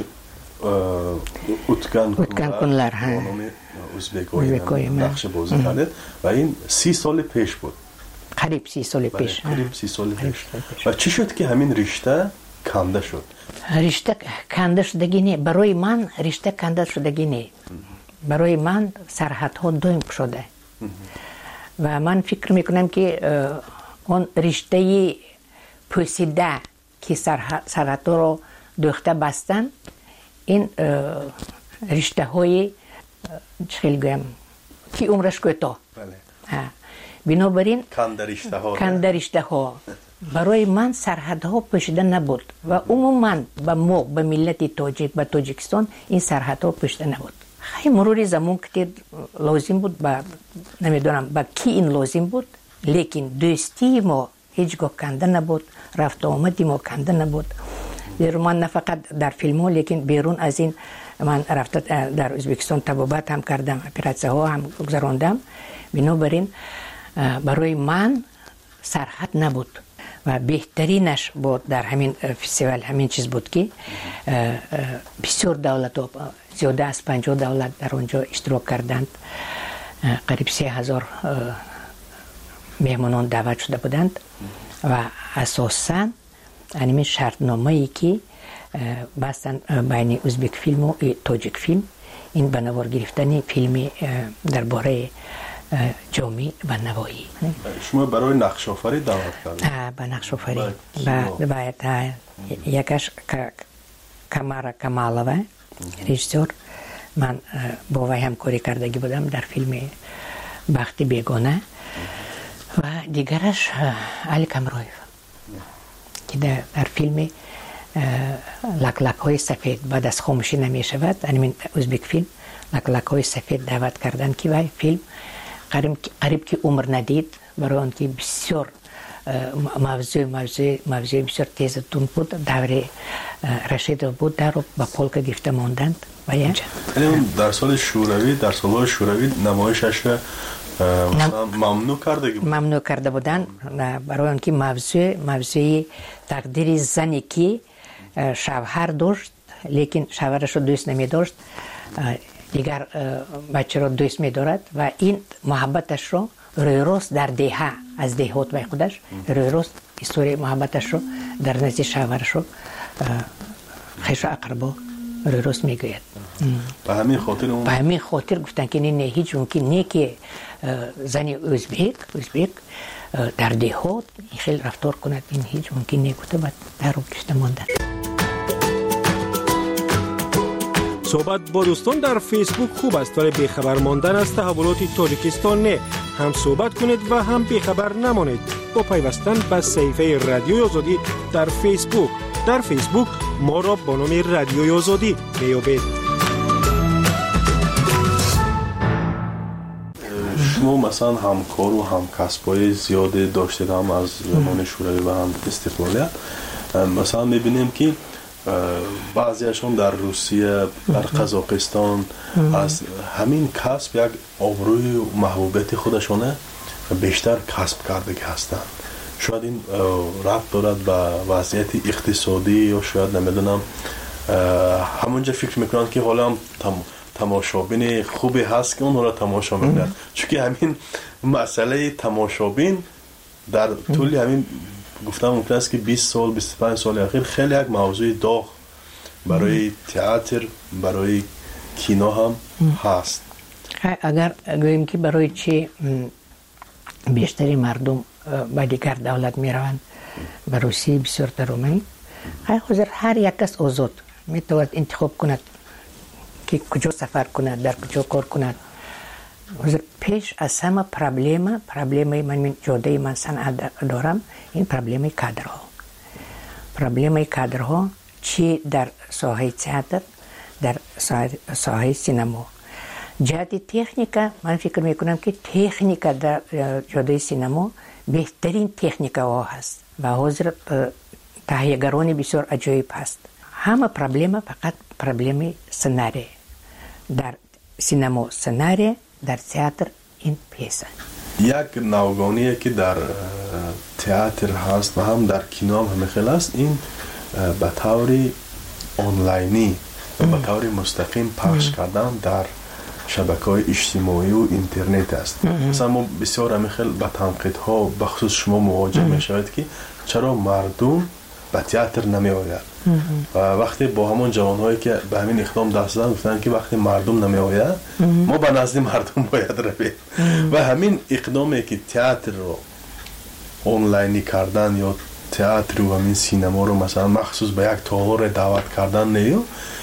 اوتکند کنلر ها ازبکوی نقش بازی کردید و این سی سال پیش بود. قریب سی سال پیش. قریب سی سال پیش. و چی شد که همین رشته کنده شد؟ رشته کنده شدگی نه، برای من رشته کنده شدگی نه، برای من سرحدها دویم شده و من فکر میکنم که اون رشته پوسیده که سرحدها رو دوخته بستن، این رشته های چخیل گویم که عمرش کوتاه. بنابراین کنده رشته ها برای من سرحدها پوشیده نبود و عموما به ما به ملت تاجیک به تاجیکستان این سرحدها پوشیده نبود. خیلی مرور زمان که لازم بود با نمیدونم با کی این لازم بود، لیکن دوستی ما هیچگاه کنده نبود، رفت آمدی ما کنده نبود. در من نه فقط در فیلم ها لیکن بیرون از این من رفته در ازبکستان طبابت هم کردم، اپراسیون ها هم گذراندم. بنابراین برای من سرحد نبود و بهترینش بود در همین فستیوال همین چیز بود که بسیار دولت ها زیاده از پنجاه دولت در اونجا اشتراک کردند. قریب سه هزار مهمانان دعوت شده بودند و اساساً همین شرطنامه ای که بستن بین ازبک فیلم و تاجیک فیلم، این به نوار گرفتن فیلم درباره جامعه و نوایی. شما برای نقش آفری دعوت کردید؟ به نقش آفری باید یکش کمارا کمالوه رژیسور، من با وی همکاری کردگی بودم در فیلم بخت بیگانه، و دیگرش علی کمرویف که در فیلم لک لک های سفید بعد از خاموشی نمی شود، همین ازبک فیلم لک لک های سفید دعوت کردن که وی فیلم قریب, قریب که عمر ندید، برای آن که بسیار موضوع موضوع موضوع بسیار تیز تون بود، دور رشید بود، در با پولک گرفته ماندند. و یعنی در سال شوروی در سالهای شوروی نمایشش ممنوع کرده بود. ممنوع کرده بودن برای آن که موضوع موضوع تقدیر زنی که شوهر داشت لیکن شوهرش رو دوست نمی داشت، دیگر بچه رو دوست می دارد و این محبتش رو روی روز در دهه از دهات به خودش روی روز استوری محبتش رو در نزد شوهرش رو خیش و اقربا روی روز می گوید. به همین خاطر اون به همین خاطر گفتن که نه هیچ ممکن نه که زنی ازبک ازبک در دهات خیلی رفتار کند، این هیچ ممکن نه گفته بعد در رو کشته ماندن. صحبت با دوستان در فیسبوک خوب است، ولی بیخبر ماندن از تحولات تاجیکستان نه. هم صحبت کنید و هم بیخبر نمانید با پیوستن به صفحه رادیوی آزادی در فیسبوک. در فیسبوک ما را با نام رادیوی آزادی میابید. شما مثلا همکار و همکسبای زیاده داشتید، هم از زمان شوروی و هم استقلالیت. مثلا میبینیم که بعضیشون در روسیه، در قزاقستان از همین کسب یک آبروی و محبوبیت خودشونه بیشتر کسب کرده که هستند. شاید این ربط دارد به وضعیت اقتصادی یا شاید نمیدونم همونجا فکر میکنند که حالا هم تماشابین خوبی هست که اون حالا تماشا میکنند، چون که همین مسئله تماشابین در طول همین گفتم ممکن است که بیست سال بیست و پنج سال اخیر خیلی یک موضوع داغ برای تئاتر برای کینو هم هست. اگر گوییم که برای چی بیشتری مردم به دیگر دولت می روند، به روسیه بسیار ترومنی، حاضر هر یک کس آزاد می تواند انتخاب کند که کجا سفر کند، در کجا کار کند. حاضر پیش از همه پرابلم پرابلم من جاده من صنعت دارم، این پرابلم کادرها. پرابلم کادرها چی در ساحه تئاتر، در ساحه سینما. جهت تکنیکا من فکر میکنم که تکنیکا در جاده سینما بهترین تکنیکا ها هست و حاضر تهیه‌گرانی بسیار عجیب هست. همه پرابلم فقط پرابلم سناریو. در سینما سناریو، در تئاتر این پیسه. یک نوگانیه که در تئاتر هست و هم در کینو هم همه است، این به طور آنلاینی و به طور مستقیم پخش کردن در شبکه‌های اجتماعی و اینترنت است. مثلا ما بسیار همیخیل با تنقیدها بخصوص شما مواجه میشوید که چرا مردم به تئاتر نمی آید و وقتی با همون جوانهایی که به همین اقدام دست زدن گفتن که وقتی مردم نمی آید ما به نزد مردم باید رویم و همین اقدامی که تئاتر رو آنلاینی کردن یا تئاتر و همین سینما رو مثلا مخصوص به یک تالار دعوت کردن نیو،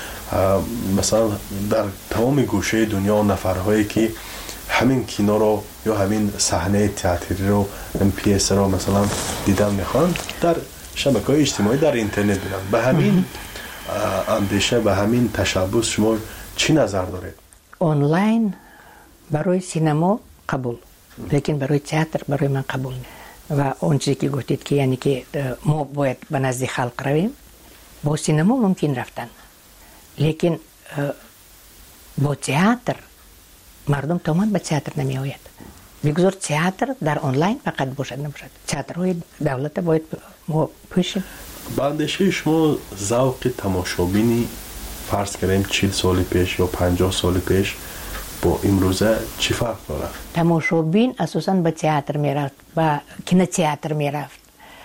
مثلا در تمام گوشه دنیا نفرهایی که همین کینو رو یا همین صحنه تئاتری رو این پیس رو مثلا دیدن میخوان در شبکه‌های اجتماعی در اینترنت دیدن. به همین اندیشه به همین تشبث شما چی نظر دارید؟ آنلاین برای سینما قبول، لیکن برای تئاتر برای من قبول نیست. و اون چیزی که گفتید که یعنی که ما باید به نزد خلق رویم، با سینما ممکن رفتن، لیکن با تئاتر مردم تمام به تئاتر نمی آید. بگذار تئاتر در آنلاین فقط باشد نباشد. تئاترهای دولت باید ما پوشیم. با اندیشه شما ذوق تماشابینی فرض کردیم چهل سال پیش یا پنجاه سال پیش با امروزه چی فرق داره؟ تماشابین اساساً به تئاتر می رفت، به کینو تئاتر می رفت.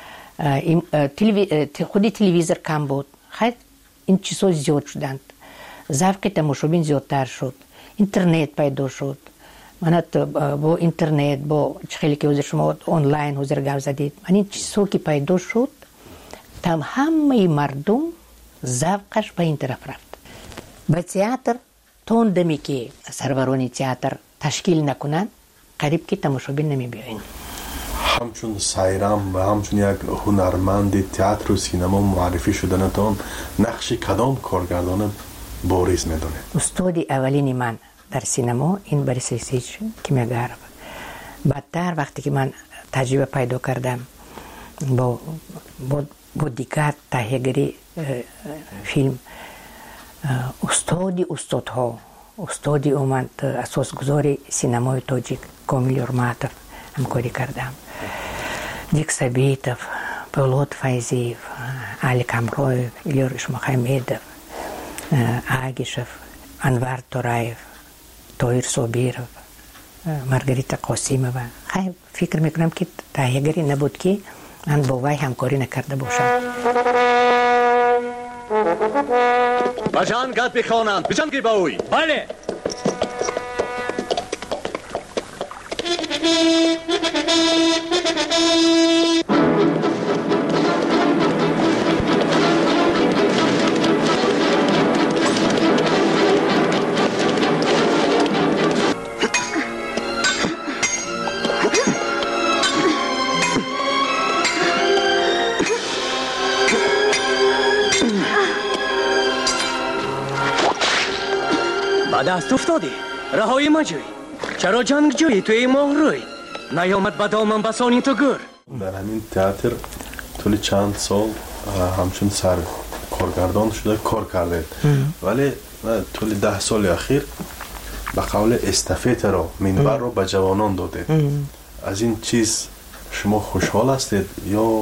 خودی تلویزیون کم بود. خیلی این چیزها زیاد شدند. ذوق تماشابین زیادتر شد. اینترنت پیدا شد. من با اینترنت با خیلی که حضور شما آنلاین حضور گپ زدید. من این چیزها که پیدا شد تم همه مردم ذوقش به این طرف رفت. به تئاتر تون دمی که سروران تئاتر تشکیل نکنند قریب که تماشابین نمی بیاین. همچون سایرام و همچون یک هنرمند تئاتر و سینما معرفی شدنتان نقش کدام کارگردان بارز میدونه؟ استاد اولین من در سینما این بریس سیچ که میگه. بعدتر وقتی که من تجربه پیدا کردم با با, با دیگر تهیه‌گری فیلم استادی استادها استادی اومد اساسگذار سینمای تاجیک کامیل ارماتov همکاری کردم. دیک سبیتов، پولاد فایزیف، علی کامرویف، ایلیا ریشمحمدov، آگیشov، انوار تورایف، طاهر صابیرov، مارگاریتا قاسیمova. خیلی فکر میکنم که تهیه‌گری نبود که من با وی همکاری نکرده باشم. بجان گد بخوانند بجان گی باوی. بله. دست افتادی رهایی مجوی چرا جنگ جویی توی ماه روی نیامد با دامن بسانی تو گر. در همین تئاتر طول چند سال همچون سر کارگردان شده کار کرده ولی طول ده سال اخیر به قول استافت را منبر را به جوانان داده. از این چیز شما خوشحال هستید یا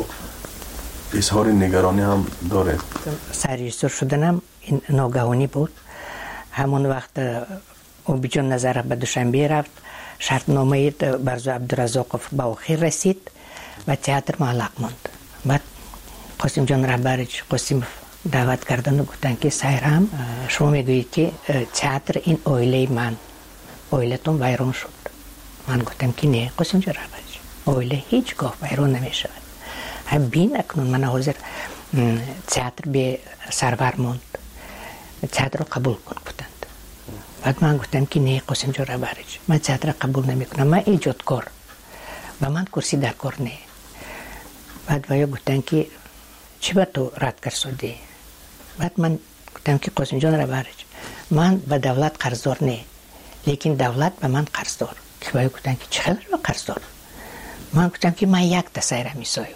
اظهار نگرانی هم دارید؟ سرریزدار شدنم این ناگهانی بود. همون وقت اوبیجان نظر به دوشنبه رفت، شرطنامه برزو عبدالرزاقов به آخر رسید و تئاتر معلق ماند. بعد قاسم جان رهبرش قاسم دعوت کردن و گفتن که سایرام شما میگویید که تئاتر این اویله من اویلتون ویران شد. من گفتم که نه قاسم جان رهبرش اویله هیچگاه ویران نمیشود. هم بین اکنون من حاضر تئاتر به سرور ماند. تئاتر رو قبول کن گفتند. بعد من گفتم که نه قاسم جان رهبرش من تئاتر قبول نمی کنم، من ایجادکار و من کرسی در کار نه. بعد ویا گفتن که چی با تو رد کرده؟ بعد من گفتم که قاسم جان رهبرش من به دولت قرضدار نه لیکن دولت به من قرضدار. که ویا گفتن که چقدر به قرضدار؟ من گفتم که من یک تسایره میسایم،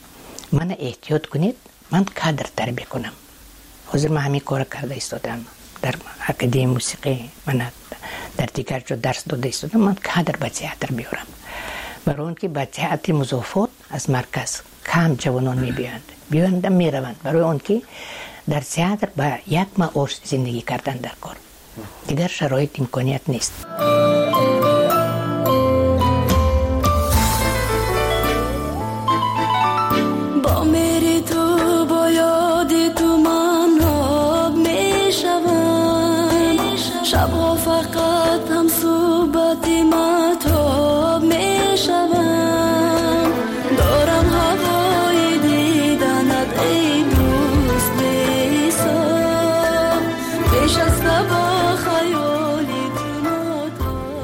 من احتیاط کنید من کادر تربیه کنم. حاضر من همین کار کرده ایستادم در اکادمی موسیقی، من در دیگر جا درس داده ایستادم. من کادر به تئاتر بیارم برای اون که به تئاتر مضافات از مرکز کم جوانان میبیاند بیاند میروند برای اون که در تئاتر با یک معاش زندگی کردن در کار دیگر شرایط امکانیت نیست. با میری تو با یادی تو من آب میشوم، شبها فقط هم صحبتی مطاب میشوم. دارم هوای دیدنت ای دوست بیسا، پیش از با خیالی تو مطاب.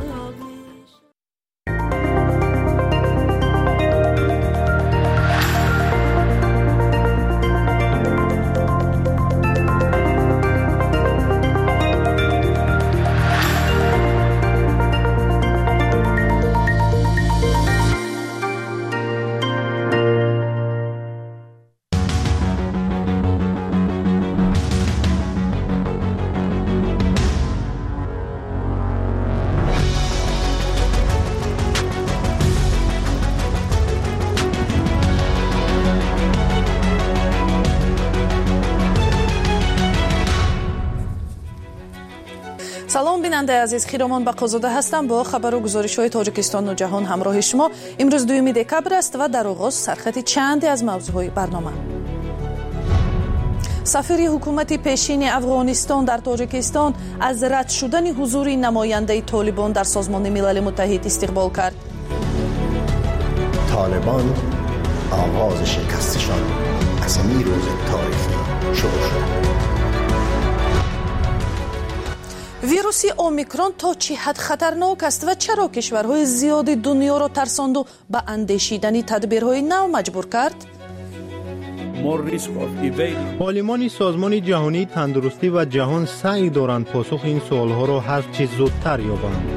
بیننده عزیز، خیرامان بقازاده هستم با خبر و گزارش های تاجیکستان و جهان همراه شما. امروز دوم دکبر است و در آغاز سرخط چند از موضوعات برنامه. سفیر حکومت پیشین افغانستان در تاجیکستان از رد شدن حضور نماینده طالبان در سازمان ملل متحد استقبال کرد. طالبان آغاز شکستشان از این روز تاریخی شروع شد. ویروس اومیکرون تا چه حد خطرناک است و چرا کشورهای زیادی دنیا را ترساند و به اندیشیدن تدبیرهای نو مجبور کرد؟ عالمان سازمان جهانی تندرستی و جهان سعی دارند پاسخ این سوالها را هر چه زودتر یابند.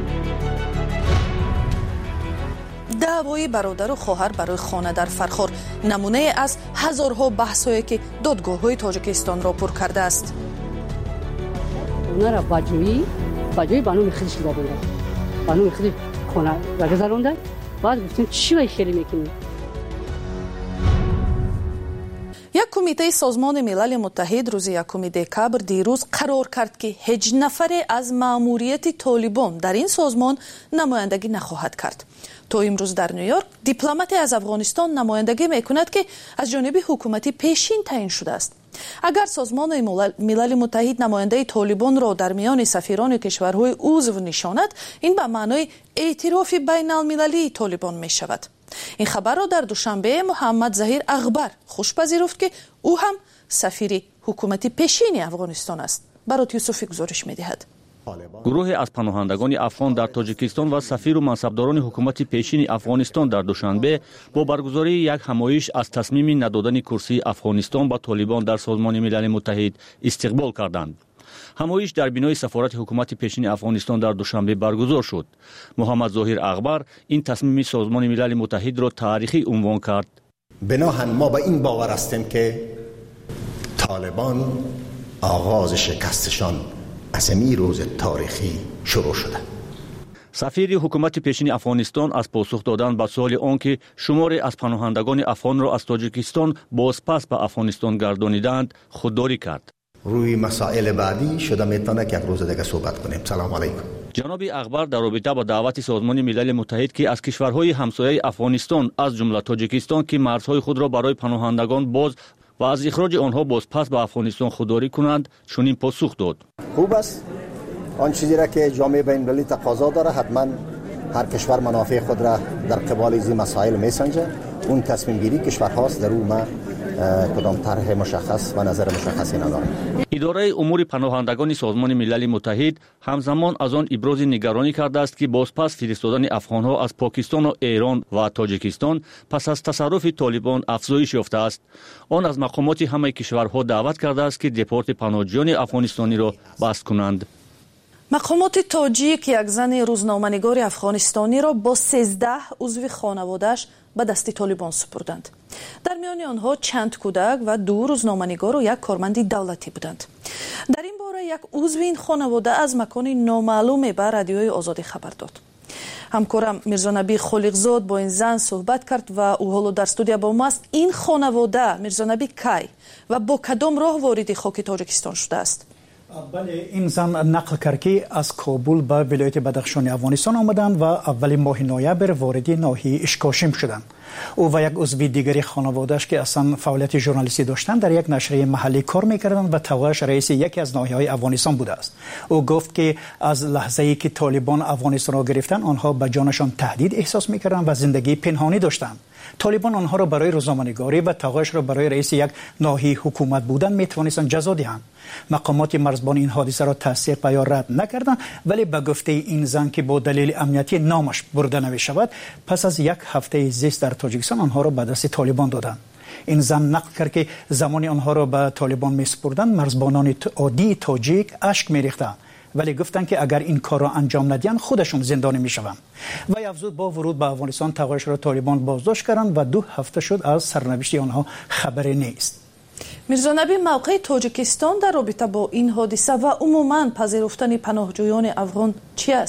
دعوای برادر و خواهر برای خانه در فرخار نمونه از هزارها بحث‌هایی که دادگاه‌های تاجیکستان را پر کرده است. اونا را باجویی باجویی بانو خودش دادند. بانو خودش خانه را گذروندند. بعد گفتیم چی وای خیلی میکنی؟ یک کمیته سازمان ملل متحد روز یکم دکبر دیروز قرار کرد که هیچ نفر از مأموریت طالبان در این سازمان نمایندگی نخواهد کرد. تا امروز در نیویورک دیپلماتی از افغانستان نمایندگی میکند که از جانب حکومت پیشین تعیین شده است. اگر سازمان ملل متحد نماینده طالبان را در میان سفیران کشورهای عضو نشاند، این به معنای اعتراف بین المللی طالبان می شود. این خبر را در دوشنبه محمد ظهیر اغبر خوش پذیرفت که او هم سفیر حکومت پیشین افغانستان است. برات یوسفی گزارش می دهد. گروه از پناهندگان افغان در تاجیکستان و سفیر و منصبداران حکومت پیشین افغانستان در دوشنبه با برگزاری یک همایش از تصمیم ندادن کرسی افغانستان با طالبان در سازمان ملل متحد استقبال کردند. همایش در بینای سفارت حکومت پیشین افغانستان در دوشنبه برگزار شد. محمد ظاهر اغبر این تصمیم سازمان ملل متحد را تاریخی عنوان کرد. بناهن ما به این باور هستیم که طالبان آغاز شکستشان از این روز تاریخی شروع شده. سفیر حکومت پیشین افغانستان از پاسخ دادن به سوال آنکه شماری از پناهندگان افغان را از تاجیکستان بازپس به افغانستان گردانیدند خودداری کرد. روی مسائل بعدی شده میتونه که یک روز دیگه صحبت کنیم. سلام علیکم. جناب اغبر در رابطه با دعوت سازمان ملل متحد که از کشورهای همسایه افغانستان از جمله تاجیکستان که مرزهای خود را برای پناهندگان باز و از اخراج آنها بازپس به افغانستان خودداری کنند چنین پاسخ داد. خوب است. آن چیزی را که جامعه بین‌المللی تقاضا داره، حتما هر کشور منافع خود را در قبال این مسائل میسنجه. اون تصمیم گیری کشورهاست، در اون ما کدام طرح مشخص و نظر مشخصی ندارم. اداره امور پناهندگان سازمان ملل متحد همزمان از آن ابراز نگرانی کرده است که بازپس فرستادن افغانها از پاکستان و ایران و تاجیکستان پس از تصرف طالبان افزایش یافته است. آن از مقامات همه کشورها دعوت کرده است که دپورت پناهجویان افغانستانی را بست کنند. مقامات تاجیک یک زن روزنامه‌نگار افغانستانی را با سیزده عضو خانواده‌اش به دست طالبان سپردند. در میان آنها چند کودک و دو روزنامه‌نگار و یک کارمند دولتی بودند. در این باره یک عضو این خانواده از مکان نامعلوم به رادیوی آزادی خبر داد. همکارم میرزا نبی خالقزاد با این زن صحبت کرد و او حالا در استودیو با ماست. این خانواده میرزا نبی کی و با کدام راه وارد خاک تاجیکستان شده است؟ بله، این زن نقل کرد که از کابل به ولایت بدخشان افغانستان آمدند و اول ماه نوامبر وارد ناحیه اشکاشم شدند. او و یک عضو دیگری خانواده‌اش که اصلا فعالیت ژورنالیستی داشتند در یک نشریه محلی کار می‌کردند و توغش رئیس یکی از ناحیه‌های افغانستان بوده است. او گفت که از لحظه‌ای که طالبان افغانستان را گرفتند آنها به جانشان تهدید احساس می‌کردند و زندگی پنهانی داشتند. طالبان آنها را برای روزنامه‌نگاری و توغش را برای رئیس یک ناحیه حکومت بودن می‌توانستند جزا دهند. مقامات مرزبان این حادثه را تصدیق یا رد نکردند، ولی به گفته این زن که با دلیل امنیتی نامش برده نمی‌شود پس از یک هفته زیست در تاجیکستان آنها را به دست طالبان دادند. این زن نقل کرد که زمانی آنها را به طالبان می‌سپردند مرزبانان عادی تاجیک اشک می‌ریختند، ولی گفتند که اگر این کار را انجام ندهند خودشون زندانی میشوند. و افزود با ورود به افغانستان توغش را طالبان بازداشت کردند و دو هفته شد از سرنوشت آنها خبری نیست. میرزا نبی، موقع تاجیکستان در رابطه با این حادثه و عموماً پذیرفتن پناهجویان افغان چی است؟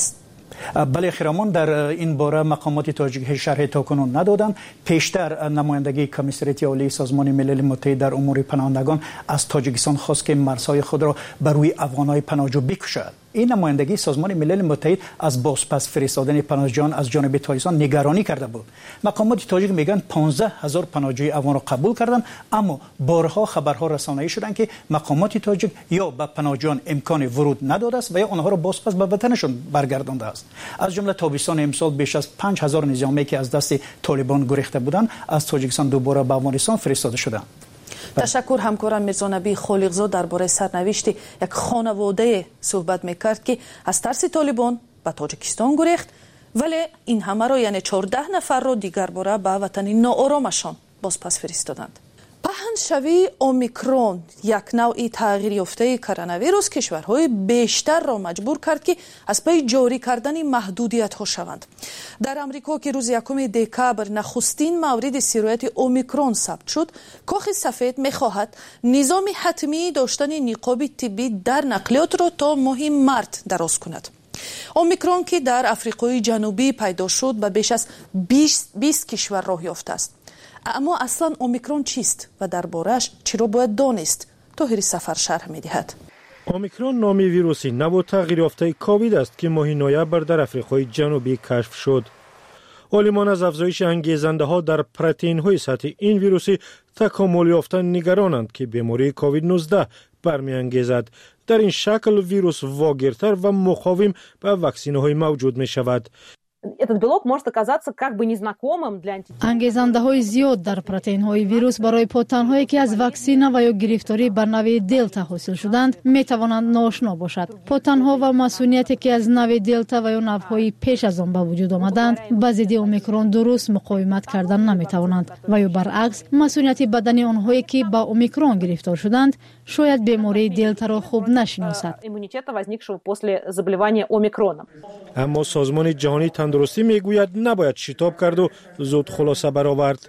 بله خیرامان در این باره مقامات تاجیک شرح تاکنون ندادند. پیشتر نمایندگی کمیسریت عالی سازمان ملل متحد در امور پناهندگان از تاجیکستان خواست که مرزهای خود را بر روی افغانهای پناهجو بکشد. این نمایندگی سازمان ملل متحد از بازپس فرستادن پناهجویان از جانب تاجیکستان نگرانی کرده بود. مقامات تاجیک میگن پانزده هزار پناهجوی افغان را قبول کردند، اما بارها خبرها رسانه‌ای شدند که مقامات تاجیک یا به پناهجویان امکان ورود نداده است و یا آنها را بازپس به وطنشان برگردانده است. از جمله تابستان امسال بیش از پنج هزار نظامی که از دست طالبان گریخته بودند از تاجیکستان دوباره به افغانستان فرستاده شدند. تشکر. همکارم میرزا نبی خالقزاد درباره سرنوشت یک خانواده صحبت میکرد که از ترس طالبان به تاجیکستان گریخت، ولی این همه را یعنی چهارده نفر را دیگر باره به وطن ناآرامشان باز پس فرستادند. پهنشوی اومیکرون یک نوع تغییر یافته کرونا ویروس کشورهای بیشتر را مجبور کرد که از پی جاری کردن محدودیت ها شوند. در امریکا که روز یکم دکبر نخستین مورد سیرایت اومیکرون ثبت شد، کاخ سفید می‌خواهد نظام حتمی داشتن نقاب طبی در نقلیات را تا ماه مارس دراز کند. اومیکرون که در آفریقای جنوبی پیدا شد به بیش از بیست کشور راه یافته است. اما اصلا اومیکرون چیست و درباره‌اش چرا باید دانست؟ طاهر سفر شرح می‌دهد. اومیکرون نامی ویروسی نو تغییر یافته کووید است که ماه نوامبر در آفریقای جنوبی کشف شد. عالمان از افزایش انگیزنده ها در پروتئین های سطحی این ویروسی تکامل یافته نگرانند که بیماری کووید نوزده برمی‌انگیزد. در این شکل ویروس واگیرتر و مقاوم به واکسن های موجود می شود. انگیزنده های زیاد در پروتئین های ویروس برای پوتن هایی که از واکسن و یا گرفتاری بر نوع دلتا حاصل شدند می توانند ناآشنا باشد. پوتن ها و مسئولیتی که از نوع دلتا و یا نوع‌های پیش از آن به وجود آمدند با ضد اومیکرون درست مقاومت کردن نمی توانند و یا برعکس مسئولیت بدنی آنهایی که با اومیکرون گرفتار شدند شاید بیماری دلتا را خوب نشناسد. اما سازمان جهانی تندرستی میگوید نباید شتاب کرد و زود خلاصه برآورد.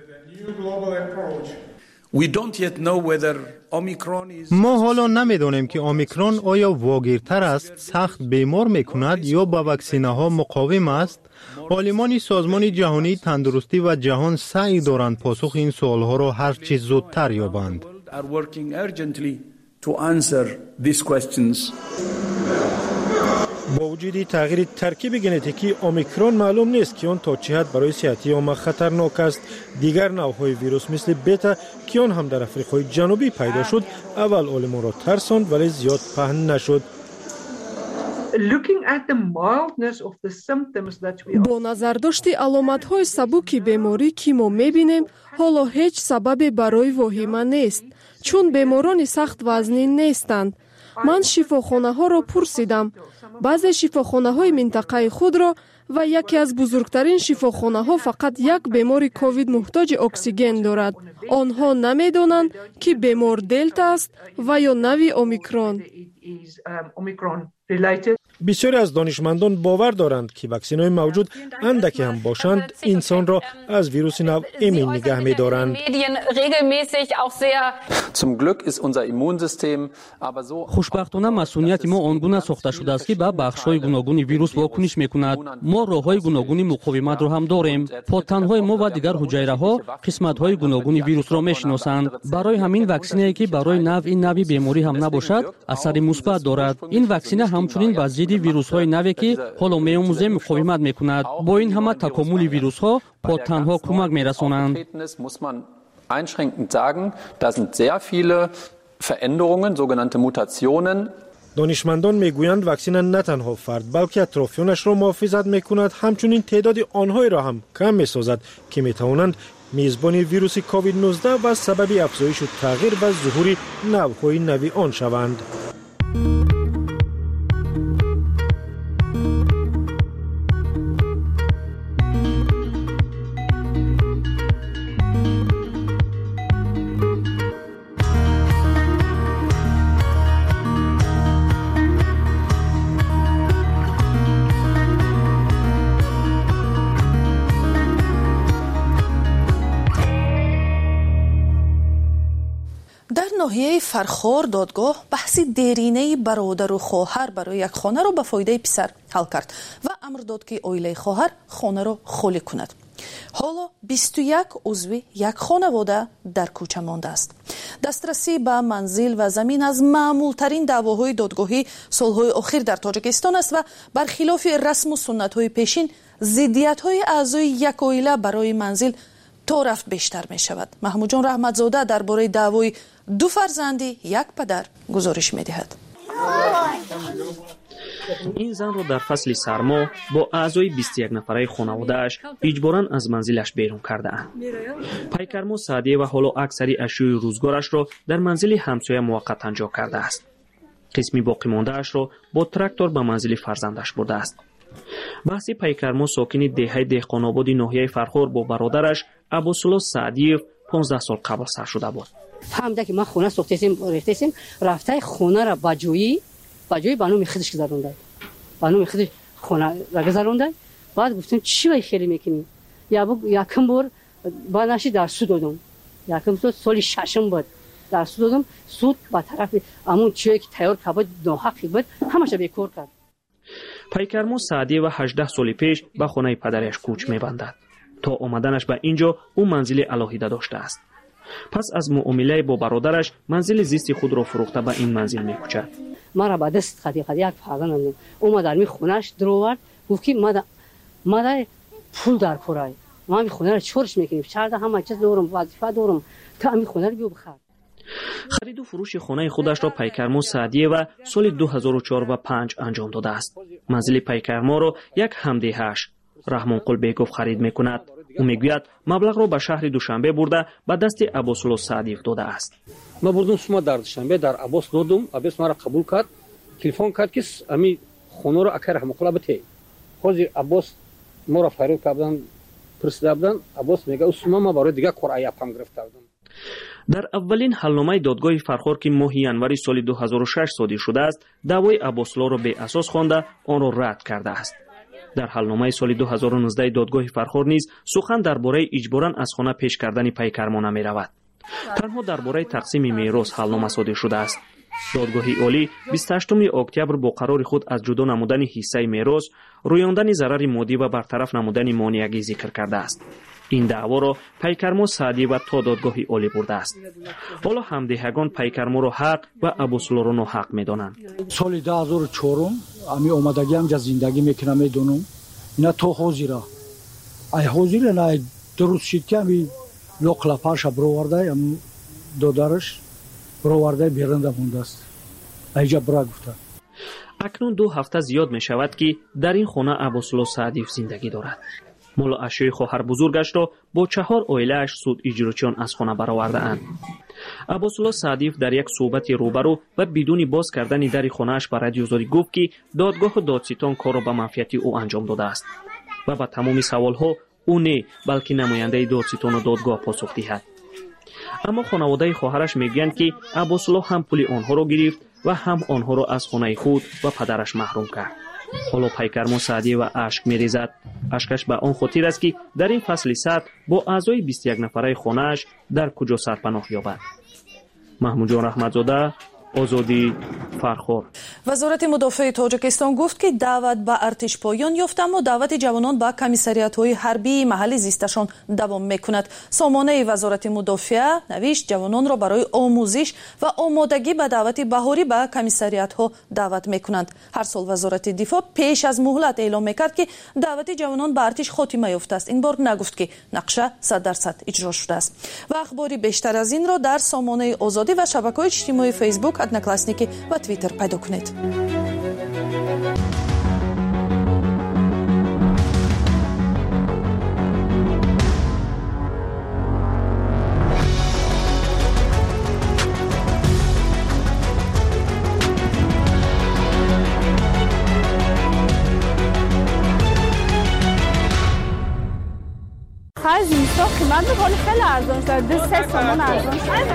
ما حالا نمیدانیم که اومیکرون آیا واگیرتر است، سخت بیمار میکند یا با واکسینه ها مقاوم است. عالمان سازمان جهانی تندرستی و جهان سعی دارند پاسخ این سوال ها را هر چه زودتر یابند. با وجود تغییر ترکیب ژنتیکی اومیکرون معلوم نیست که آن تا چه حد برای صحت عامه خطرناک است. دیگر نوع‌های ویروس مثل بتا که آن هم در آفریقای جنوبی پیدا شد اول عالمان را ترساند ولی زیاد پهن نشد. با نظرداشت علامت‌های سبک بیماری که ما می‌بینیم حالا هیچ سببی برای واهمه نیست، چون بیماران سخت وزنی نیستند. من شفاخانه‌ها را پرسیدم. بعضی شفاخانه‌های منطقه خود را و یکی از بزرگترین شفاخانه‌ها فقط یک بیمار کووید محتاج اکسیژن دارد. آنها نمی‌دانند که بیمار دلتا است و یا نوع اومیکرون. بسیاری از دانشمندان باور دارند که واکسن‌های موجود اندکی هم باشند انسان را از ویروس نو ایمن نگه می‌دارند. خوشبختانه مسئولیت ما آنگونه ساخته شده است که به بخش‌های گوناگون ویروس واکنش می‌کند. ما راه‌های گوناگون مقاومت را هم داریم. پوتن‌های ما و دیگر حجایره‌ها قسمت‌های گوناگون ویروس را می‌شناسند. برای همین واکسنی که برای نوع این نوع بیماری هم نباشد اثر مثبت دارد. این واکسن همچنین با ضد ویروس‌های نوعی که حالا می‌آموزیم مقاومت می‌کند. با این همه تکامل ویروس‌ها پوتن‌ها کمک می‌رسانند. einschränkend sagen, da sind sehr viele Veränderungen, sogenannte Mutationen. دانشمندان میگویند واکسن نه تنها فرد بلکه اطرافیانش را محافظت می‌کند، همچنین تعداد آنهایی را هم کم می‌سازد که می‌توانند میزبان ویروس کووید نوزده و سبب افزایش و تغییر و ظهور نوع‌های نوی آن شوند. ناحیه فرخار دادگاه بحث درینه برادر و خواهر برای یک خانه را به فایده پسر حل کرد و امر داد که عائله خواهر خانه را خالی کند. حالا بیست و یک عضو یک خانواده در کوچه مانده است. دسترسی به منزل و زمین از معمولترین دعواهای دادگاهی سالهای اخیر در تاجیکستان است و برخلاف رسم و سنت‌های پیشین ضدیت‌های اعضای یک عائله برای منزل تا رفت بیشتر می شود. محمود جان رحمتزاده درباره دعوای دو فرزندی یک پدر گزارش می دهد. این زن را در فصل سرما با اعضای بیست و یک نفره خانواده‌اش اجباراً از منزلش بیرون کرده اند. پیکرمو سعدیه و حالا اکثری اشیای روزگارش را در منزل همسایه موقت انجا کرده است. قسمی باقی مانده اش را با تراکتور به منزل فرزندش برده است. بحث پیکرمو ساکن دهه دهقان‌آباد ناحیه فرخار با برادرش ابوالصلاح سعدیف پانزده سال قبل سر شده بود. فهمیده که ما خونه ساختیم ریختیم رفته خونه را با جویی با جویی بانو میخدش گذرونده بانو میخدش خونه را گذرونده. بعد گفتیم چی وای خیلی میکنی یا بو یکم بار با نشی در سود دادم یکم سود سال ششم بود در سود دادم سود با طرف همون چیزی که تیار کبود ناحقی بود همش بیکار کرد. پیکرمو سعدیه و هجده سال پیش به خانه پدرش کوچ می‌بندد. تا آمدنش به اینجا او منزل علاهیده داشته است. پس از معامله با برادرش منزل زیستی خود را فروخته به این منزل می‌کوشد. ما را بعد است خدی خدی یک فرزندم اومد در می خونه‌اش درآورد گفت که ما ما پول در پورای ما می خونه را چورش می‌کنیم چرده همه چیز دارم وظیفه دارم تا می خونه رو بیو بخر. خرید و فروش خانه خودش را پیکرمو سعدیه و سال دو هزار و چهار و پنج انجام داده است. منزل پیکرمو را یک همدیهش رحمان قلبیگوف خرید میکند. او میگوید مبلغ را به شهر دوشنبه برده به دست ابوالصلاح سعدیف داده است. ما بردم شما در دوشنبه در عباس دادم، عباس ما را قبول کرد، تلفن کرد که امی خانه را اکر رحمان قلب بده. حاضر عباس ما را فریاد کردن پرسیده بودن. عباس میگه اسما ما برای دیگه کار ایاپم گرفتم. در اولین حلنامه دادگاه فرخار که ماه ینوری سال دو هزار و شش صادر شده است، دعوای ابوالصلاح را به اساس خوانده آن را رد کرده است. در حلنامه سال دو هزار و نوزده دادگاه فرخار نیز سخن درباره اجباراً از خانه پیش کردن پیکرمو نمی رود. تنها درباره تقسیم میراث حلنامه صادر شده است. دادگاه عالی بیست و هشتم اکتبر با قرار خود از جدا نمودن حصه میراث، رویاندن ضرر مادی و برطرف نمودن مانعگی ذکر کرده است. این دعوا را پیکرمو سعدی و تا دادگاه عالی برده است. حالا همدیهگان پیکرمو را حق و ابوالصلاح را ناحق می‌دانند. سال دو هزار و چهار امی اومدگی هم جز زندگی میکنم میدونم اینا تو حاضره ای حاضره نه درست شد که امی لقلا پاش برآورده ام دادرش برآورده بیرنده مونده است ایجا برا گفته. اکنون دو هفته زیاد می شود که در این خانه ابوالصلاح سعدیف زندگی دارد. مال اشیای خواهر بزرگش را با چهار عائله‌اش سود اجراچیان از خانه برآورده اند. ابوالصلاح سعدیف در یک صحبت روبرو و بدون باز کردن در خانه‌اش به رادیوزاری گفت که دادگاه دادستان کار را به منفیت او انجام داده است و به تمام سوال‌ها او نه بلکه نماینده دادستان و دادگاه پاسخ دهد. اما خانواده خواهرش میگویند که ابوالصلاح هم پول آنها را گرفت و هم آنها را از خانه خود و پدرش محروم کرد. حالا پیکرمو سعدی و اشک میریزد. اشکش به آن خاطر است که در این فصل سرد با اعضای بیست و یک نفره خانه‌اش در کجا سرپناه یابد. محمود جان رحمتزاده، آزادی، فرخار. وزارت مدافع تاجیکستان گفت که دعوت به ارتش پایان یافت اما دعوت جوانان به کمیساریات‌های حربی محل زیستشان دوام می‌کند. سامانه وزارت مدافع نوشت جوانان را برای آموزش و آمادگی به دعوت بهاری به کمیساریات‌ها دعوت می‌کنند. هر سال وزارت دفاع پیش از مهلت اعلام می‌کرد که دعوت جوانان به ارتش خاتمه یافته است. این بار نگفت که نقشه صد درصد اجرا شده است. و اخباری بیشتر از این را در سامانه آزادی و شبکه‌های اجتماعی فیسبوک، одноклассники و توییتر پیدا کنید. خرج میسا قیمت ولی خیلی ارزان شده. دو سه تومان ارزان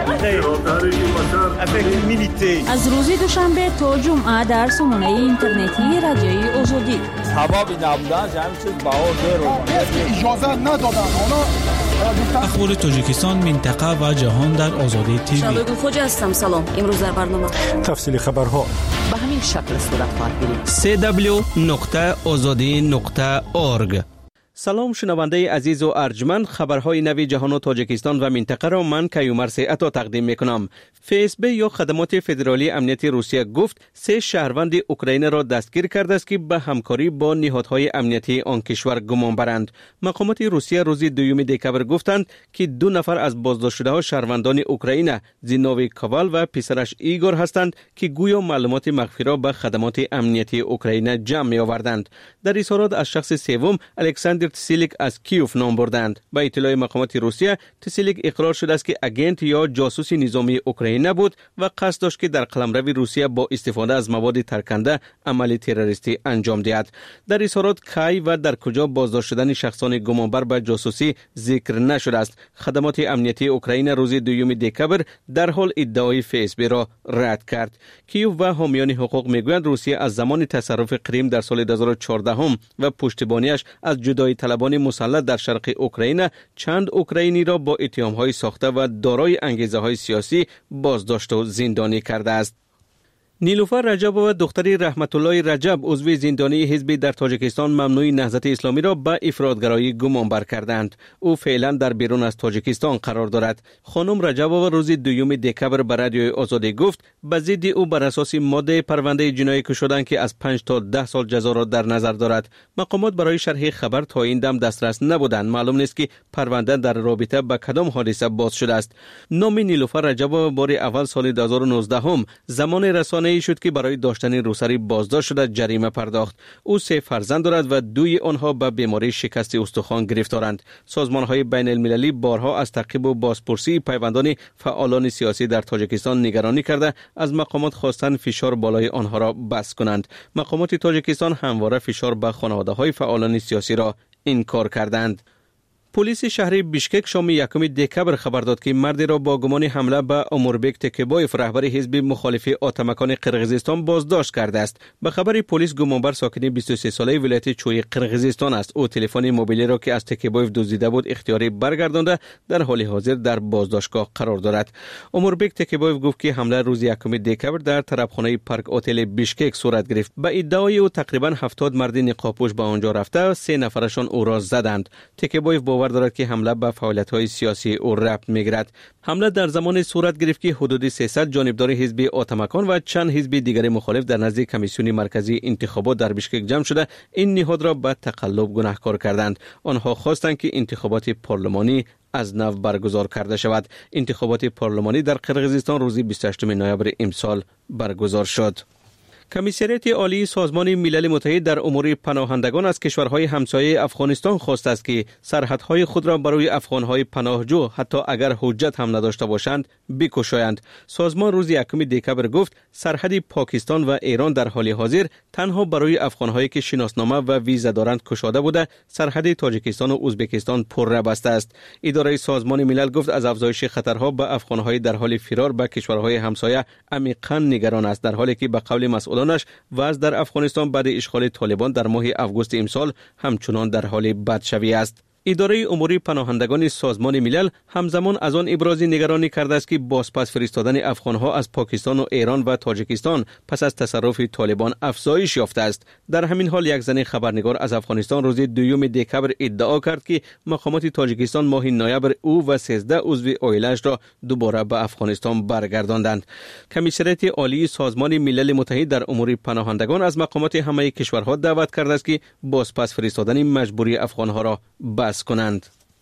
شده. از روز دوشنبه تا جمعه در سامانه اینترنتی رادیوی آزادی. هوا بی نبودن همین چیز بهار داره. اجازه ندادن اونا. اخبار تاجیکستان، منطقه و جهان در آزادی تیوی. شباب خوج هستم. سلام. امروز در برنامه تفصیل خبرها به همین شکل صورت خواهد گرفت. سه دبلیو نقطه آزادی نقطه اورگ. سلام شنونده عزیز و ارجمند، خبرهای نوی جهان و تاجیکستان و منطقه را من کیومرث عطا تقدیم میکنم. فیسبی یا خدمات فدرالی امنیتی روسیه گفت سه شهروند اوکراین را دستگیر کرده است که به همکاری با نهادهای امنیتی آن کشور گمان برند. مقامات روسیه روز دوم دکبر گفتند که دو نفر از بازداشت شده ها شهروندان اوکراین زینوی کاوال و پسرش ایگور هستند که گویا معلومات مخفی را به خدمات امنیتی اوکراین جمع می آوردند. در اظهارات از شخص سوم الکساندر تسیلیک از کیوف نام بردند. با اطلاع مقامات روسیه، تسیلیک اقرار شده است که اگنت یا جاسوس نظامی اوکراین نبود و قصد داشت که در قلمرو روسیه با استفاده از مواد ترکنده عمل تروریستی انجام دهد. در اظهارات کی و در کجا بازداشت شدن شخصان گمانبر به جاسوسی ذکر نشده است. خدمات امنیتی اوکراین روز دوم دکبر در حال ادعای فیسبی را رد کرد. کیوف و حامیان حقوق میگویند روسیه از زمان تصرف کریم در سال دو هزار و چهارده هم و پشتیبانیش از جدایی طلبان مسلح در شرق اوکراین چند اوکراینی را با اتهام‌های ساخته و دارای انگیزه‌های سیاسی بازداشت و زندانی کرده است. نیلوفر رجب و دختری رحمت الله رجب عضو زندانی حزب در تاجیکستان ممنوع نهضت اسلامی را به افراطگرایی گمانبر کردند. او فعلا در بیرون از تاجیکستان قرار دارد. خانم رجب و روز دوم دکبر به رادیوی آزادی گفت به ضد او بر اساس ماده پرونده جنایی کشیدند که از پنج تا ده سال جزا را در نظر دارد. مقامات برای شرح خبر تا این دم دسترس نبودند. معلوم نیست که پرونده در رابطه با کدام حادثه باز شده است. نام نیلوفر رجب بار اول سال دو هزار و نوزده هم زمان رسانه ای شد که برای داشتن روسری بازداشت شده جریمه پرداخت. او سه فرزند دارد و دوی آنها به بیماری شکست استخوان گرفتارند. سازمان‌های بین المللی بارها از تعقیب و بازپرسی پیوندان فعالان سیاسی در تاجیکستان نگرانی کرده از مقامات خواستند فشار بالای آنها را بس کنند. مقامات تاجیکستان همواره فشار به خانواده‌های فعالان سیاسی را انکار کردند. پلیس شهر بیشکک شام یکم دکبر خبر داد که مردی را با گمان حمله به اموربک تکبایف رهبر حزب مخالف آتمکان قرقیزستان بازداشت کرده است. به خبر پلیس گمانبر ساکن بیست و سه ساله ولایت چوی قرقیزستان است. او تلفن موبایلی را که از تکبایف دزدیده بود اختیاری برگردانده در حال حاضر در بازداشتگاه قرار دارد. اموربک تکبایف گفت که حمله روز یکم دکبر در طرفخانه پارک هتل بیشکک صورت گرفت. به ادعای او تقریبا هفتاد مرد نقابپوش به آنجا رفته، سه نفرشان او را زدند. تکبایف باور دارد که حمله به فعالیت‌های سیاسی او ربط می‌گیرد. حمله در زمان صورت گرفت که حدود سیصد جانبدار حزب آتمکان و چند حزب دیگر مخالف در نزد کمیسیون مرکزی انتخابات در بیشکک جمع شده این نهاد را به تقلب گناهکار کردند. آنها خواستند که انتخابات پارلمانی از نو برگزار کرده شود. انتخابات پارلمانی در قرقیزستان روز بیست و هشتم نوامبر امسال برگزار شد. کمیسریت عالی سازمان ملل متحد در امور پناهندگان از کشورهای همسایه افغانستان خواسته است که سرحدهای خود را برای افغانهای پناهجو حتی اگر حجت هم نداشته باشند بکشایند. سازمان روز یکم دکبر گفت سرحد پاکستان و ایران در حال حاضر تنها برای افغانهایی که شناسنامه و ویزا دارند کشاده بوده، سرحد تاجیکستان و ازبکستان پر بسته است. اداره سازمان ملل گفت از افزایش خطرها به افغانهای در حال فرار به کشورهای همسایه عمیقاً نگران است، در حالی که به قول مسئولانش وضع در افغانستان بعد اشغال طالبان در ماه اوگوست امسال همچنان در حال بدشوی است. اداره امور پناهندگان سازمان ملل همزمان از آن ابراز نگرانی کرده است که بازپس فرستادن افغانها از پاکستان و ایران و تاجیکستان پس از تصرف طالبان افزایش یافته است. در همین حال یک زن خبرنگار از افغانستان روز دوم دکبر ادعا کرد که مقامات تاجیکستان ماه نوامبر او و سیزده عضو عائله‌اش را دوباره به افغانستان برگرداندند. کمیسریت عالی سازمان ملل متحد در امور پناهندگان از مقامات همه کشورها دعوت کرده است که بازپس فرستادن مجبوری افغانها را بس کنند.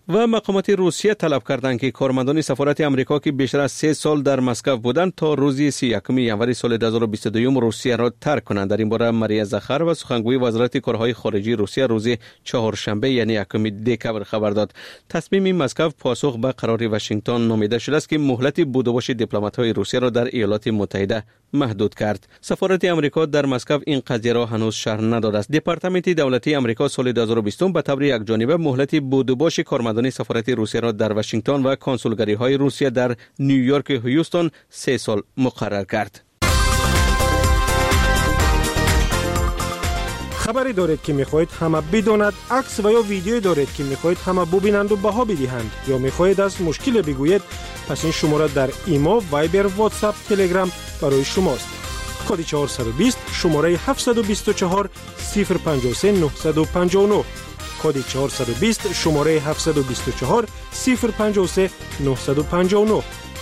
و مقامات روسیه طلب کردند که کارمندان سفارت امریکا که بیشتر از سه سال در مسکو بودند تا روز سی و یکم ژانویه سال دو هزار و بیست و دو روسیه را ترک کنند. در این باره ماریا زخارova سخنگوی وزارت کارهای خارجی روسیه روز چهارشنبه یعنی یکم دکبر خبر داد. تصمیم مسکو پاسخ به قرار واشنگتن نامیده شده است که مهلت بود و باش دیپلمات‌های روسیه را در ایالات متحده محدود کرد. سفارت امریکا در مسکو این قضیه را هنوز شرح نداده است. دپارتمنت دولتی امریکا سال دو هزار و بیست به طور یکجانبه مهلت بود و باش کارمندان سفارت روسیه را در واشنگتن و کنسولگری‌های روسیه در نیویورک و هیوستن سه سال مقرر کرد. خبری دارید که میخواهید همه بداند، عکس و یا ویدیویی دارید که میخواهید همه ببینند و بها بدهند یا میخواهید از مشکل بگویید، پس این شماره در ایما، وایبر، واتساپ، تلگرام برای شماست. کد چهارصد و بیست شماره هفتصد و بیست و چهار صفر پنجاه و سه نهصد و پنجاه و نه. کد چهارصد و بیست شماره هفتصد و بیست و چهار صفر پنجاه و سه نهصد و پنجاه و نه.